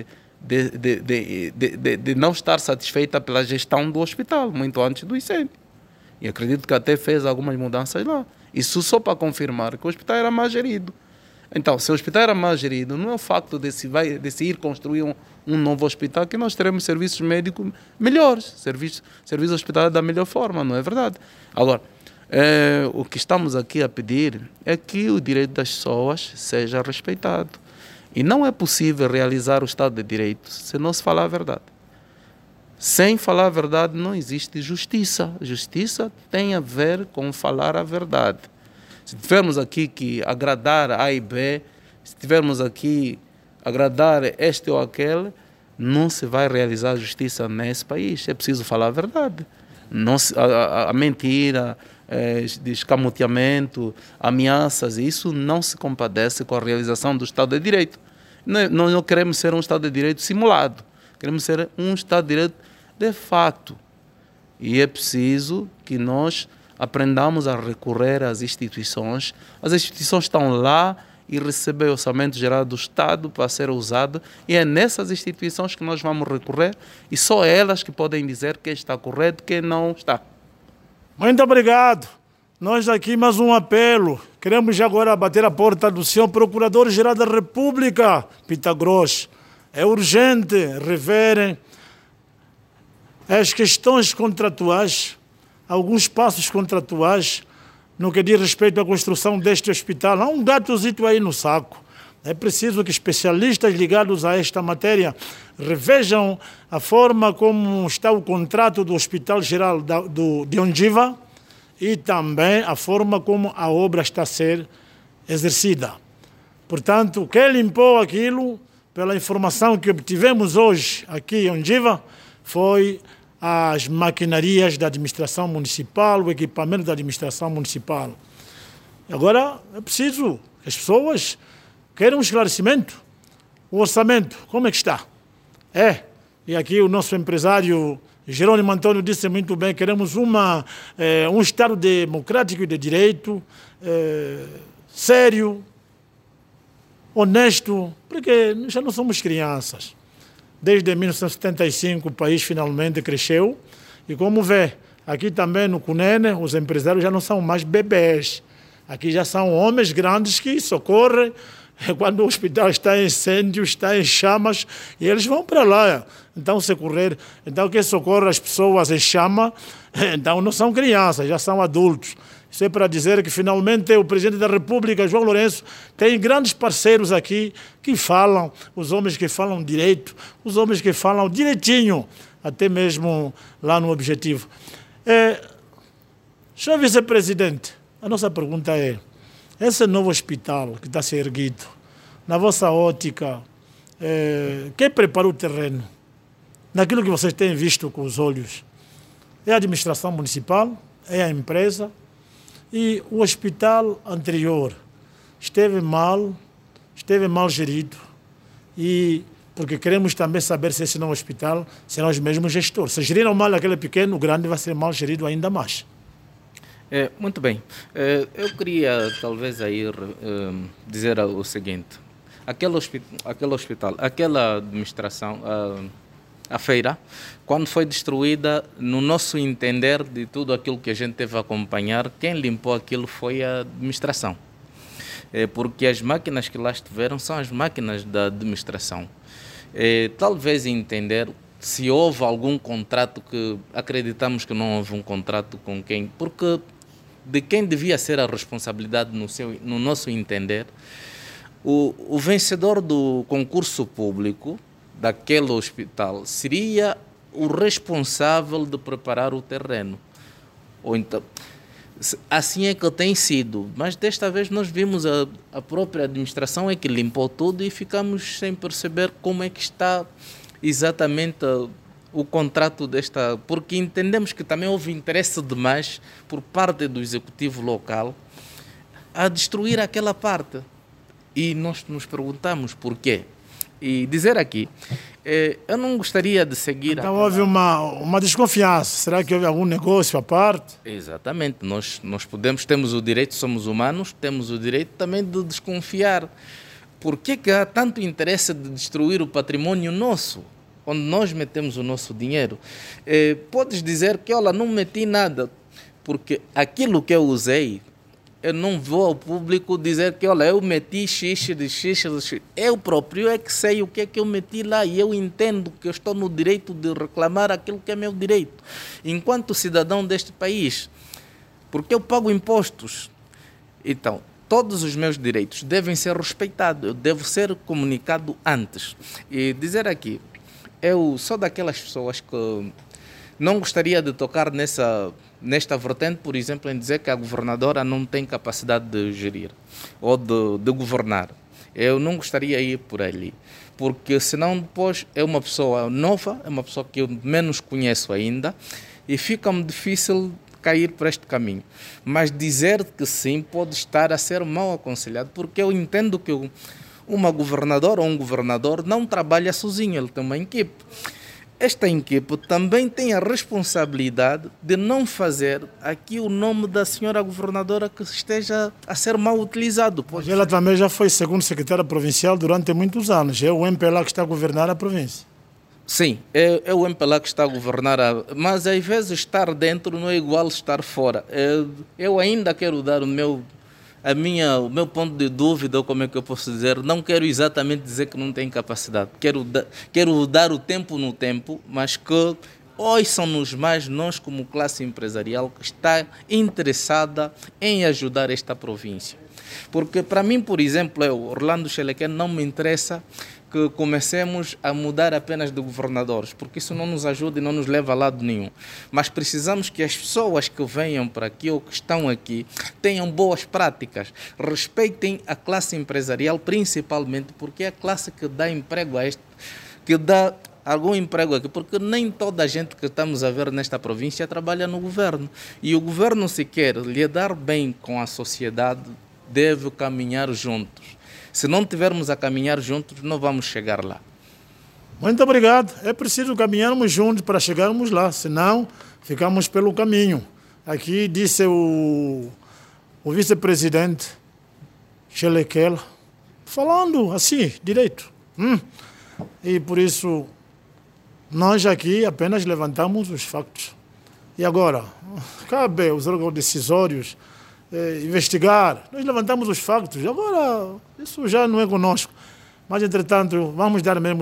não estar satisfeita pela gestão do hospital, muito antes do incêndio. E acredito que até fez algumas mudanças lá. Isso só para confirmar que o hospital era mal gerido. Então, se o hospital era mal gerido, não é o facto de se ir construir um novo hospital que nós teremos serviços médicos melhores, serviços hospitalares da melhor forma, não é verdade? Agora, o que estamos aqui a pedir é que o direito das pessoas seja respeitado. E não é possível realizar o Estado de Direito se não se falar a verdade. Sem falar a verdade não existe justiça. Justiça tem a ver com falar a verdade. Se tivermos aqui que agradar A e B, se tivermos aqui agradar este ou aquele, não se vai realizar justiça nesse país. É preciso falar a verdade. A mentira, escamoteamento, ameaças, isso não se compadece com a realização do Estado de Direito. Nós não queremos ser um Estado de Direito simulado, queremos ser um Estado de Direito de fato. E é preciso que nós aprendamos a recorrer às instituições. As instituições estão lá e recebem o orçamento geral do Estado para ser usado, e é nessas instituições que nós vamos recorrer, e só elas que podem dizer quem está correto e quem não está. Muito obrigado. Nós aqui mais um apelo. Queremos agora bater a porta do senhor Procurador-Geral da República, Pitagros. É urgente reverem as questões contratuais, alguns passos contratuais no que diz respeito à construção deste hospital. Há um gatozito aí no saco. É preciso que especialistas ligados a esta matéria revejam a forma como está o contrato do Hospital Geral de Ondjiva e também a forma como a obra está a ser exercida. Portanto, quem limpou aquilo, pela informação que obtivemos hoje aqui em Ondjiva, foi as maquinarias da administração municipal, o equipamento da administração municipal. Agora é preciso que as pessoas queiram um esclarecimento. O orçamento, como é que está? E aqui o nosso empresário Jerônimo Antônio disse muito bem, queremos um Estado democrático e de direito, sério, honesto, porque já não somos crianças. Desde 1975 o país finalmente cresceu e como vê, aqui também no Cunene os empresários já não são mais bebês. Aqui já são homens grandes que socorrem quando o hospital está em incêndio, está em chamas, e eles vão para lá. Então, socorrer. Então, quem socorre as pessoas em chama, então não são crianças, já são adultos. Isso é para dizer que, finalmente, o presidente da República, João Lourenço, tem grandes parceiros aqui que falam, os homens que falam direito, os homens que falam direitinho, até mesmo lá no Objetivo. Senhor vice-presidente, a nossa pergunta é, esse novo hospital que está a ser erguido, na vossa ótica, quem preparou o terreno? Naquilo que vocês têm visto com os olhos, é a administração municipal, é a empresa, e o hospital anterior esteve mal gerido, e porque queremos também saber se esse novo hospital será os mesmos gestores. Se geriram mal aquele pequeno, o grande vai ser mal gerido ainda mais. Muito bem. Eu queria talvez aí dizer o seguinte. Aquele hospital, aquela administração, a feira, quando foi destruída, no nosso entender de tudo aquilo que a gente teve a acompanhar, quem limpou aquilo foi a administração. Porque as máquinas que lá estiveram são as máquinas da administração. Talvez entender se houve algum contrato que acreditamos que não houve um contrato com quem, porque de quem devia ser a responsabilidade no nosso entender, o vencedor do concurso público daquele hospital seria o responsável de preparar o terreno. Ou então, assim é que tem sido, mas desta vez nós vimos a própria administração é que limpou tudo e ficamos sem perceber como é que está exatamente o contrato desta, porque entendemos que também houve interesse demais por parte do executivo local a destruir aquela parte. E nós nos perguntamos porquê. E dizer aqui, eu não gostaria de seguir... Então houve uma desconfiança. Será que houve algum negócio à parte? Exatamente. Nós temos o direito, somos humanos, temos o direito também de desconfiar. Por que há tanto interesse de destruir o patrimônio nosso, onde nós metemos o nosso dinheiro? Podes dizer que, olha, não meti nada, porque aquilo que eu usei, eu não vou ao público dizer que, olha, eu meti xixi de xixi de xixi. Eu próprio é que sei o que é que eu meti lá e eu entendo que eu estou no direito de reclamar aquilo que é meu direito, enquanto cidadão deste país, porque eu pago impostos. Então, todos os meus direitos devem ser respeitados, eu devo ser comunicado antes. E dizer aqui, eu sou daquelas pessoas que não gostaria de tocar nesta vertente, por exemplo, em dizer que a governadora não tem capacidade de gerir ou de governar. Eu não gostaria de ir por ali, porque senão depois é uma pessoa nova, é uma pessoa que eu menos conheço ainda e fica-me difícil cair por este caminho. Mas dizer que sim pode estar a ser mal aconselhado, porque eu entendo que uma governadora ou um governador não trabalha sozinho, ele tem uma equipe. Esta equipe também tem a responsabilidade de não fazer aqui o nome da senhora governadora que esteja a ser mal utilizado. Pois ela também já foi segundo secretária provincial durante muitos anos. É o MPLA que está a governar a província. Sim, é o MPLA que está a governar, mas às vezes estar dentro não é igual estar fora. Eu ainda quero dar o meu ponto de dúvida, ou como é que eu posso dizer, não quero exatamente dizer que não tem capacidade. Quero dar o tempo no tempo, mas que ouçam-nos mais nós como classe empresarial que está interessada em ajudar esta província. Porque para mim, por exemplo, Orlando Chelequén, não me interessa que comecemos a mudar apenas de governadores, porque isso não nos ajuda e não nos leva a lado nenhum. Mas precisamos que as pessoas que venham para aqui ou que estão aqui tenham boas práticas, respeitem a classe empresarial principalmente, porque é a classe que dá emprego a este, que dá algum emprego aqui, porque nem toda a gente que estamos a ver nesta província trabalha no governo. E o governo, se quer lidar bem com a sociedade, deve caminhar juntos. Se não tivermos a caminhar juntos, não vamos chegar lá. Muito obrigado. É preciso caminharmos juntos para chegarmos lá, senão ficamos pelo caminho. Aqui disse o vice-presidente Chelequel, falando assim, direito. E por isso, nós aqui apenas levantamos os factos. E agora, cabe aos órgãos decisórios investigar. Nós levantamos os factos. Agora, isso já não é conosco. Mas, entretanto, vamos dar mesmo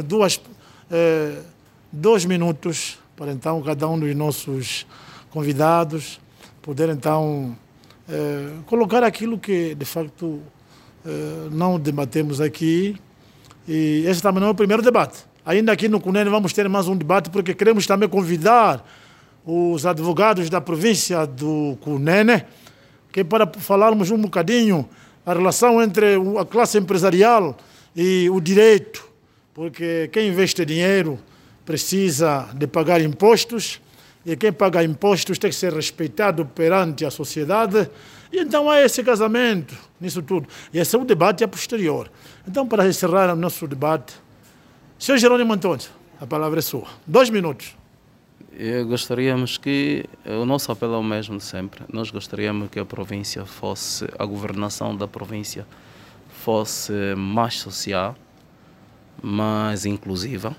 2 minutos para, então, cada um dos nossos convidados poder, então, colocar aquilo que, de facto, não debatemos aqui. E esse também não é o primeiro debate. Ainda aqui no CUNEN vamos ter mais um debate, porque queremos também convidar os advogados da província do CUNEN, que para falarmos um bocadinho a relação entre a classe empresarial e o direito, porque quem investe dinheiro precisa de pagar impostos, e quem paga impostos tem que ser respeitado perante a sociedade, e então há esse casamento nisso tudo. E esse é o debate a posterior. Então, para encerrar o nosso debate, Sr. Jerônimo Antônio, a palavra é sua. 2 minutos. Gostaríamos que, o nosso apelo é o mesmo de sempre, nós gostaríamos que a província fosse, a governação da província fosse mais social, mais inclusiva.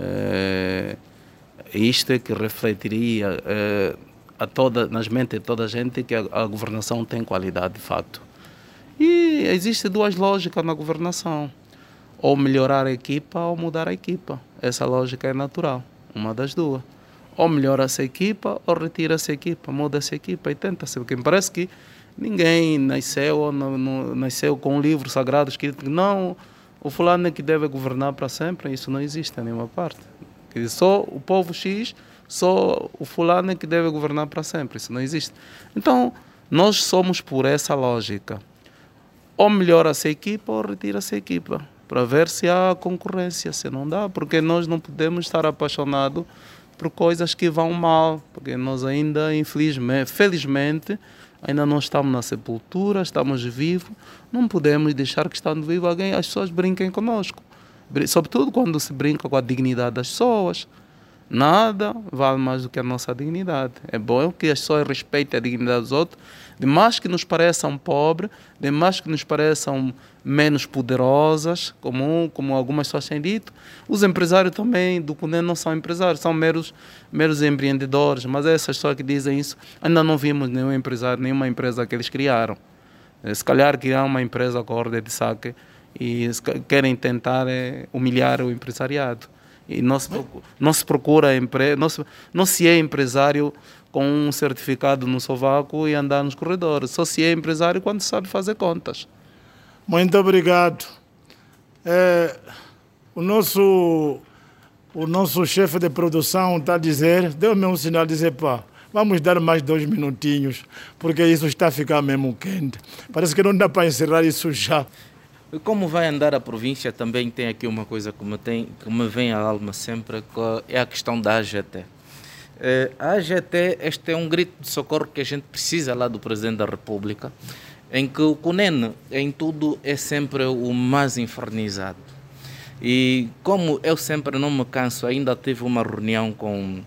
Isto é que refletiria nas mentes de toda a gente que a governação tem qualidade de facto. E existem 2 lógicas na governação, ou melhorar a equipa ou mudar a equipa. Essa lógica é natural, uma das duas. Ou melhora-se a equipa, ou retira-se a equipa, muda-se a equipa e tenta-se. Porque me parece que ninguém nasceu com um livro sagrado escrito que não, o fulano é que deve governar para sempre. Isso não existe em nenhuma parte. Só o povo X, só o fulano é que deve governar para sempre. Isso não existe. Então, nós somos por essa lógica. Ou melhora-se a equipa, ou retira-se a equipa. Para ver se há concorrência, se não dá. Porque nós não podemos estar apaixonados por coisas que vão mal, porque nós ainda, felizmente, ainda não estamos na sepultura, estamos vivos, não podemos deixar que estando vivo alguém, as pessoas brinquem conosco, sobretudo quando se brinca com a dignidade das pessoas. Nada vale mais do que a nossa dignidade. É bom que as pessoas respeitem a dignidade dos outros, de mais que nos pareçam pobres, de mais que nos pareçam menos poderosas, como algumas pessoas têm dito. Os empresários também do CUNEN não são empresários, são meros empreendedores, mas essas pessoas que dizem isso, ainda não vimos nenhum empresário, nenhuma empresa que eles criaram. Se calhar criaram uma empresa com ordem de saque e querem tentar humilhar o empresariado. E não se é empresário com um certificado no sovaco e andar nos corredores. Só se é empresário quando sabe fazer contas. Muito obrigado. O nosso chefe de produção está a dizer, deu-me um sinal de dizer, vamos dar mais 2 minutinhos, porque isso está a ficar mesmo quente. Parece que não dá para encerrar isso já. Como vai andar a província, também tem aqui uma coisa que me vem à alma sempre, que é a questão da AGT. A AGT, este é um grito de socorro que a gente precisa lá do Presidente da República, em que o CUNEN, em tudo, é sempre o mais infernizado. E como eu sempre não me canso, ainda tive uma reunião com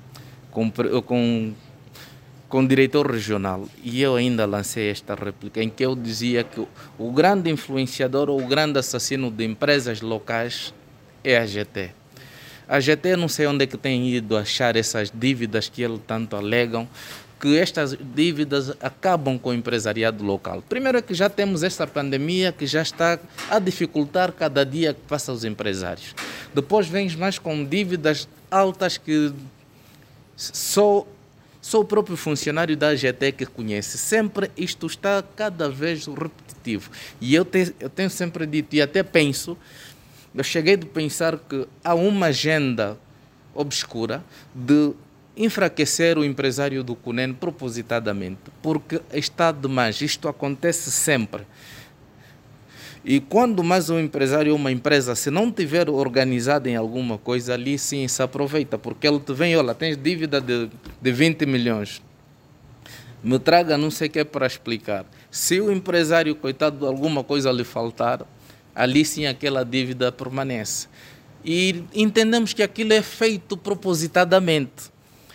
o diretor regional, e eu ainda lancei esta réplica, em que eu dizia que o grande influenciador ou o grande assassino de empresas locais é a AGT. A AGT não sei onde é que tem ido achar essas dívidas que ele tanto alegam, que estas dívidas acabam com o empresariado local. Primeiro é que já temos esta pandemia que já está a dificultar cada dia que passa os empresários. Depois vem mais com dívidas altas que só o próprio funcionário da AGT que conhece. Sempre isto está cada vez repetitivo. E eu tenho sempre dito, e até penso, eu cheguei a pensar que há uma agenda obscura de enfraquecer o empresário do CUNEN propositadamente, porque está demais. Isto acontece sempre. E quando mais um empresário ou uma empresa, se não tiver organizado em alguma coisa, ali sim se aproveita, porque ele te vem, olha, tens dívida de 20 milhões, me traga não sei o que é para explicar. Se o empresário, coitado, alguma coisa lhe faltar, ali sim aquela dívida permanece. E entendemos que aquilo é feito propositadamente.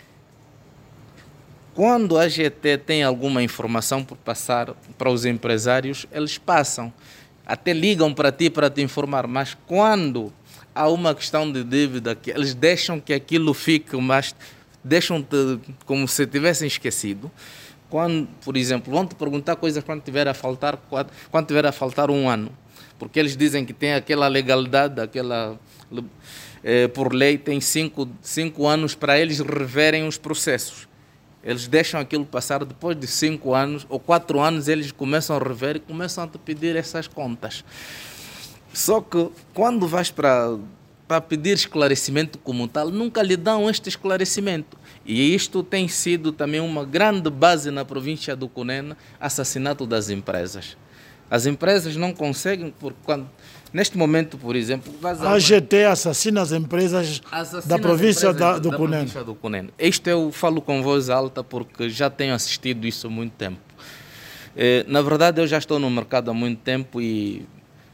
Quando a GT tem alguma informação por passar para os empresários, eles passam. Até ligam para ti para te informar, mas quando há uma questão de dívida, que eles deixam que aquilo fique, mas deixam-te como se tivessem esquecido. Quando, por exemplo, vão te perguntar coisas quando tiver a faltar 1 ano, porque eles dizem que tem aquela legalidade, por lei tem 5 anos para eles reverem os processos. Eles deixam aquilo passar, depois de 5 anos ou 4 anos, eles começam a rever e começam a te pedir essas contas. Só que quando vais para pedir esclarecimento como tal, nunca lhe dão este esclarecimento. E isto tem sido também uma grande base na província do Cunene, assassinato das empresas. As empresas não conseguem, porque neste momento, por exemplo... A AGT assassina as empresas da província do Cunene. Isto eu falo com voz alta porque já tenho assistido isso há muito tempo. Na verdade, eu já estou no mercado há muito tempo e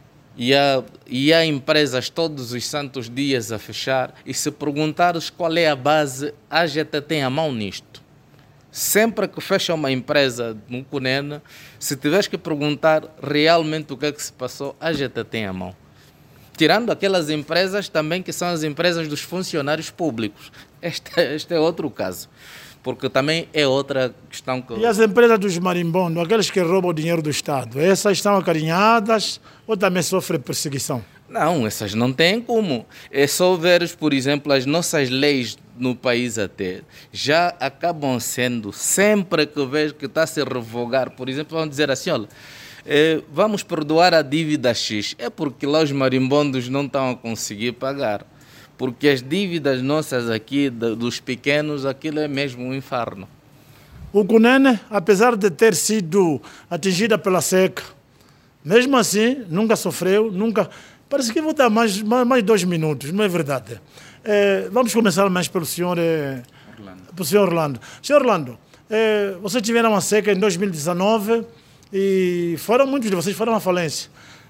há empresas todos os santos dias a fechar, e se perguntares qual é a base, a AGT tem a mão nisto. Sempre que fecha uma empresa no Cunene, se tiveres que perguntar realmente o que é que se passou, a AGT tem a mão. Tirando aquelas empresas também que são as empresas dos funcionários públicos. Este é outro caso, porque também é outra questão que... E as empresas dos marimbondos, aqueles que roubam o dinheiro do Estado, essas estão acarinhadas ou também sofrem perseguição? Não, essas não têm como. É só veres, por exemplo, as nossas leis no país até já acabam sendo, sempre que vejo que está a se revogar, por exemplo, vão dizer assim, olha, vamos perdoar a dívida X, é porque lá os marimbondos não estão a conseguir pagar. Porque as dívidas nossas aqui, dos pequenos, aquilo é mesmo um inferno. O Cunene, apesar de ter sido atingida pela seca, mesmo assim, nunca sofreu, nunca... Parece que vou dar mais 2 minutos, não é verdade? Vamos começar mais pelo senhor Orlando. Senhor Orlando, vocês tiveram uma seca em 2019 e muitos de vocês foram à falência.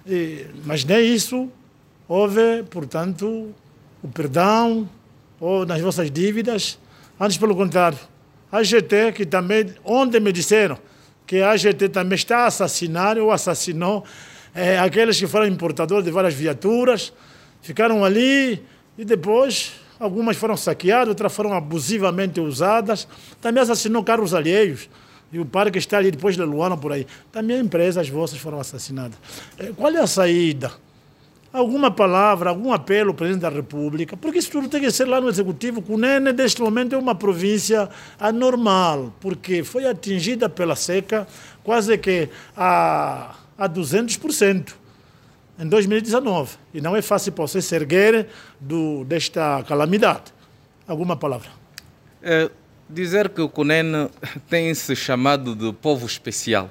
Mas nem isso houve, portanto, o perdão ou nas vossas dívidas. Antes, pelo contrário, a AGT, que também, ontem me disseram que a AGT também está a assassinar ou assassinou aqueles que foram importadores de várias viaturas, ficaram ali e depois algumas foram saqueadas, outras foram abusivamente usadas, também assassinou carros alheios, e o parque está ali depois de Luana por aí. Também empresas vossas foram assassinadas. Qual é a saída? Alguma palavra, algum apelo ao Presidente da República? Porque isso tudo tem que ser lá no Executivo. O Cunene, neste momento, é uma província anormal, porque foi atingida pela seca quase que a 200% em 2019. E não é fácil para você se erguer desta calamidade. Alguma palavra? Dizer que o Cunene tem se chamado de povo especial.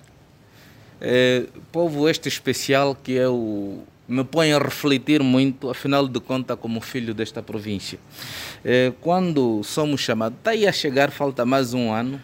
Povo este especial que me põe a refletir muito, afinal de contas, como filho desta província. Quando somos chamados, está aí a chegar, falta mais 1 ano,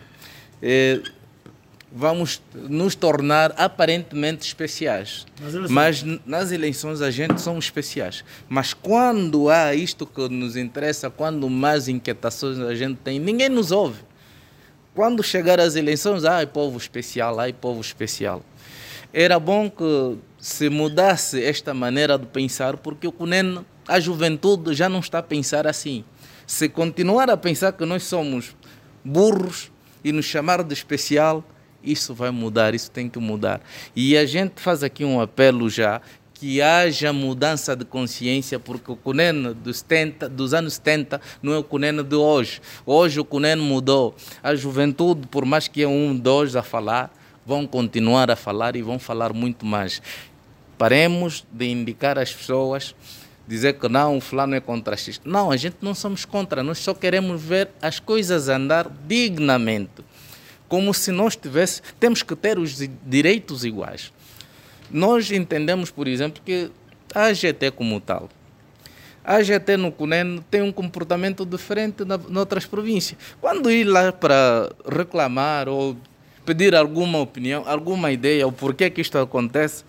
vamos nos tornar aparentemente especiais. Mas nas eleições a gente somos especiais. Mas quando há isto que nos interessa, quando mais inquietações a gente tem, ninguém nos ouve. Quando chegar às eleições, ai povo especial, ai povo especial. Era bom que se mudasse esta maneira de pensar, porque o Cunene, a juventude já não está a pensar assim. Se continuar a pensar que nós somos burros e nos chamar de especial, isso vai mudar, isso tem que mudar. E a gente faz aqui um apelo já, que haja mudança de consciência, porque o Cunene dos anos 70 não é o Cunene de hoje. Hoje o Cunene mudou. A juventude, por mais que é 1, 2 a falar, vão continuar a falar e vão falar muito mais. Paremos de indicar às pessoas, dizer que não, o fulano é contra X. Não, a gente não somos contra, nós só queremos ver as coisas andar dignamente. Como se nós temos que ter os direitos iguais. Nós entendemos, por exemplo, que a AGT como tal, a AGT no Cunene tem um comportamento diferente noutras províncias. Quando ir lá para reclamar ou pedir alguma opinião, alguma ideia, o porquê que isto acontece,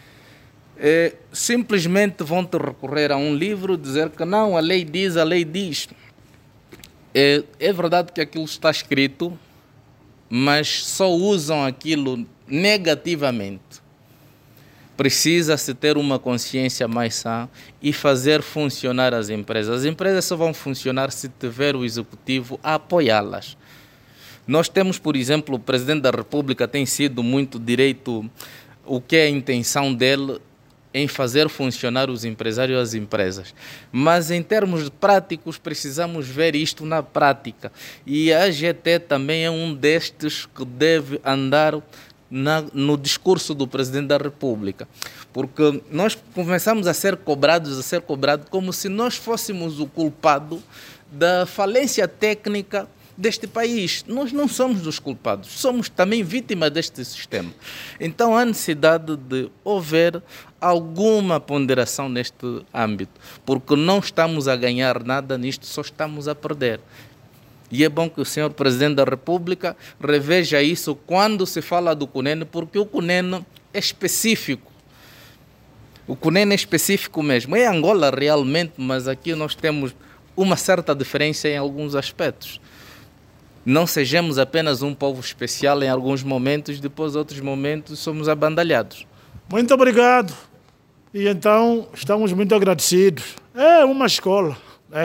simplesmente vão te recorrer a um livro, dizer que não, a lei diz, a lei diz. É verdade que aquilo está escrito, mas só usam aquilo negativamente. Precisa-se ter uma consciência mais sã e fazer funcionar as empresas. As empresas só vão funcionar se tiver o executivo a apoiá-las. Nós temos, por exemplo, o Presidente da República tem sido muito direito o que é a intenção dele em fazer funcionar os empresários e as empresas. Mas em termos práticos, precisamos ver isto na prática. E a AGT também é um destes que deve andar no discurso do Presidente da República. Porque nós começamos a ser cobrados como se nós fôssemos o culpado da falência técnica deste país. Nós não somos os culpados, somos também vítimas deste sistema. Então há necessidade de haver alguma ponderação neste âmbito, porque não estamos a ganhar nada nisto, só estamos a perder. E é bom que o senhor Presidente da República reveja isso quando se fala do Cunene, porque o Cunene é específico. O Cunene é específico mesmo. É Angola realmente, mas aqui nós temos uma certa diferença em alguns aspectos. Não sejamos apenas um povo especial em alguns momentos, depois outros momentos somos abandalhados. Muito obrigado. E então, estamos muito agradecidos. É uma escola,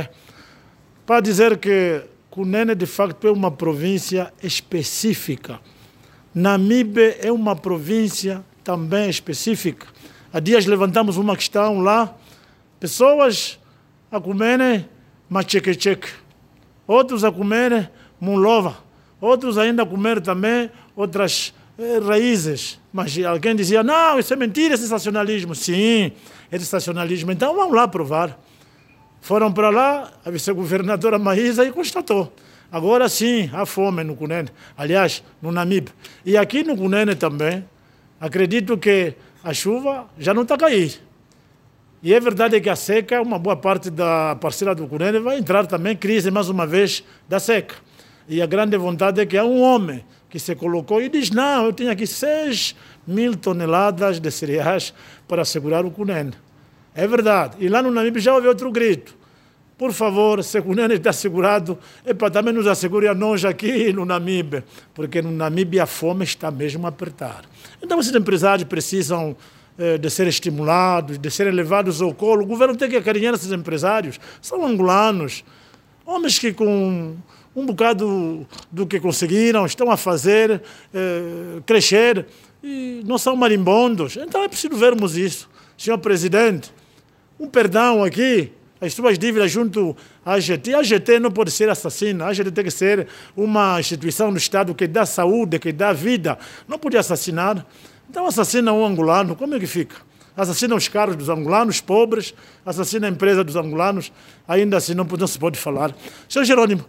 para dizer que Cunene, de facto, é uma província específica. Namibe é uma província também específica. Há dias levantamos uma questão lá, pessoas a comerem macheque-cheque, outros a comerem mulova, outros ainda a comer também outras raízes. Mas alguém dizia, não, isso é mentira, é sensacionalismo. Sim, é sensacionalismo. Então vamos lá provar. Foram para lá, a vice-governadora Maísa e constatou. Agora sim, há fome no Cunene. Aliás, no Namibe. E aqui no Cunene também, acredito que a chuva já não está a cair. E é verdade que a seca, uma boa parte da parcela do Cunene vai entrar também crise, mais uma vez, da seca. E a grande vontade é que há um homem que se colocou e diz, não, eu tenho aqui 6.000 toneladas de cereais para assegurar o Cunene. É verdade. E lá no Namibe já houve outro grito. Por favor, se o Cunene está assegurado, também nos assegure a nós aqui no Namibe, porque no Namibe a fome está mesmo a apertar. Então esses empresários precisam de ser estimulados, de serem levados ao colo. O governo tem que acarinhar esses empresários. São angolanos, homens que com um bocado do que conseguiram estão a fazer crescer e não são marimbondos. Então é preciso vermos isso. Senhor Presidente, um perdão aqui, as suas dívidas junto à AGT. A AGT não pode ser assassina, a AGT tem que ser uma instituição do Estado que dá saúde, que dá vida. Não pode assassinar. Então assassina um angolano, como é que fica? Assassina os carros dos angolanos pobres, assassina a empresa dos angolanos, ainda assim não se pode falar. Senhor Jerônimo,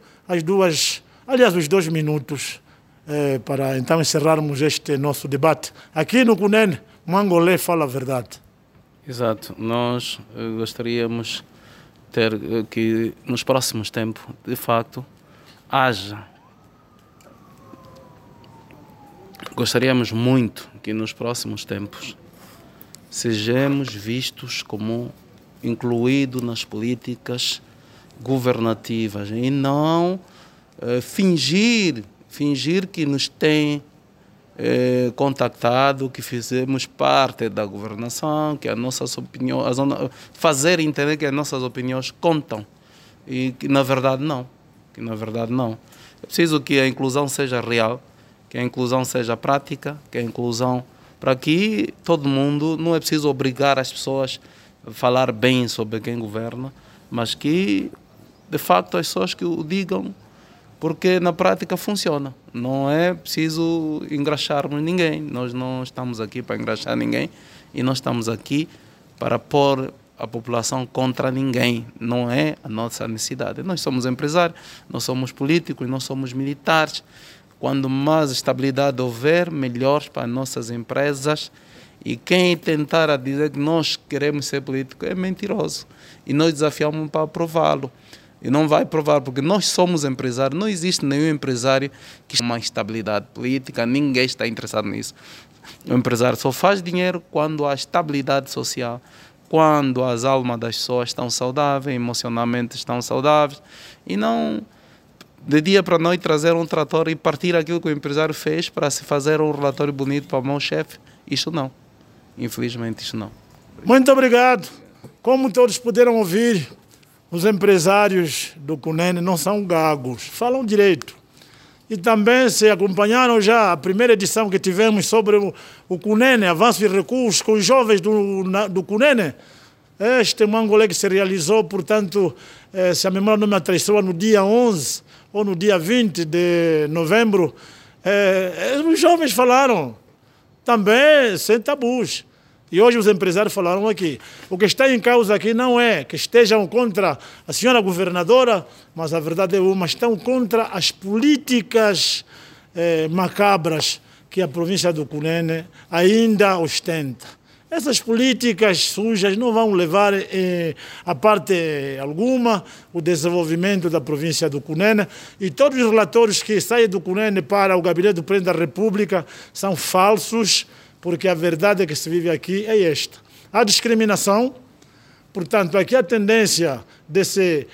os 2 minutos para então encerrarmos este nosso debate. Aqui no Cunene, o angolê fala a verdade. Exato. Nós gostaríamos ter que nos próximos tempos, de facto, gostaríamos muito que nos próximos tempos sejamos vistos como incluídos nas políticas governativas e não fingir que nos têm contactado, que fizemos parte da governação, que as nossas opiniões, fazer entender que as nossas opiniões contam e que na verdade não. É preciso que a inclusão seja real, que a inclusão seja prática, que a inclusão para que todo mundo, não é preciso obrigar as pessoas a falar bem sobre quem governa, mas que de facto as pessoas que o digam, porque na prática funciona. Não é preciso engraxarmos ninguém. Nós não estamos aqui para engraxar ninguém e não estamos aqui para pôr a população contra ninguém. Não é a nossa necessidade. Nós somos empresários, nós somos políticos, nós somos militares. Quando mais estabilidade houver, melhor para as nossas empresas E quem tentar a dizer que nós queremos ser políticos é mentiroso. E nós desafiamos para prová-lo. E não vai provar, porque nós somos empresários. Não existe nenhum empresário que tenha uma estabilidade política, ninguém está interessado nisso. O empresário só faz dinheiro quando há estabilidade social, quando as almas das pessoas estão saudáveis, emocionalmente estão saudáveis, e não de dia para noite trazer um trator e partir aquilo que o empresário fez para se fazer um relatório bonito para o meu chefe. Isto não. Infelizmente, isto não. Muito obrigado. Como todos puderam ouvir, os empresários do CUNEN não são gagos, falam direito. E também se acompanharam já a primeira edição que tivemos sobre o CUNEN, avanço e recursos com os jovens do CUNEN. Este mangolé que se realizou, portanto, se a memória não me atraiçoa, no dia 11 ou no dia 20 de novembro, os jovens falaram, também sem tabus. E hoje os empresários falaram aqui. O que está em causa aqui não é que estejam contra a senhora governadora, mas a verdade é uma, estão contra as políticas macabras que a província do CUNEN ainda ostenta. Essas políticas sujas não vão levar a parte alguma o desenvolvimento da província do CUNEN, e todos os relatórios que saem do CUNEN para o Gabinete do Presidente da República são falsos, porque a verdade que se vive aqui é esta. A discriminação, portanto, aqui a tendência de se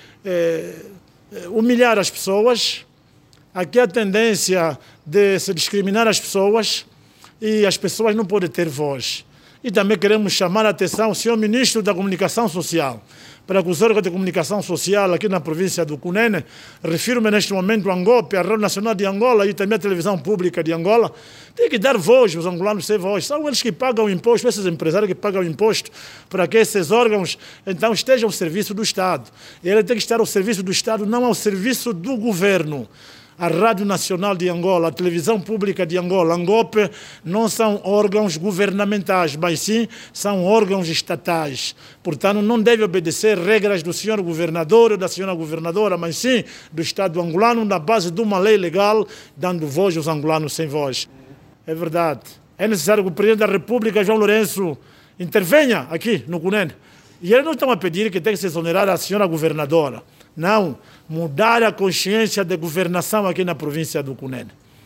humilhar as pessoas, aqui a tendência de se discriminar as pessoas, e as pessoas não podem ter voz. E também queremos chamar a atenção ao senhor Ministro da Comunicação Social, para que os órgãos de comunicação social aqui na província do CUNEN, refiro-me neste momento a ANGOP, a Rádio Nacional de Angola e também a Televisão Pública de Angola, tem que dar voz, os angolanos sem voz. São eles que pagam o imposto, esses empresários que pagam o imposto, para que esses órgãos então estejam ao serviço do Estado. E ele tem que estar ao serviço do Estado, não ao serviço do governo. A Rádio Nacional de Angola, a Televisão Pública de Angola, a ANGOP, não são órgãos governamentais, mas sim são órgãos estatais. Portanto, não deve obedecer regras do senhor governador ou da senhora governadora, mas sim do Estado angolano, na base de uma lei legal, dando voz aos angolanos sem voz. É verdade. É necessário que o Presidente da República, João Lourenço, intervenha aqui no CUNEN. E eles não estão a pedir que tenha que se exonerar a senhora governadora. Não, mudar a consciência de governação aqui na província do CUNEN.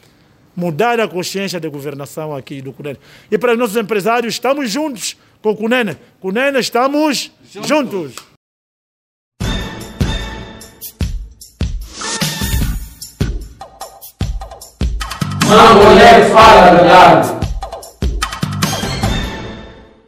Mudar a consciência de governação aqui do CUNEN. E para os nossos empresários, estamos juntos com o CUNEN. CUNEN, estamos juntos. Mangolé fala a verdade.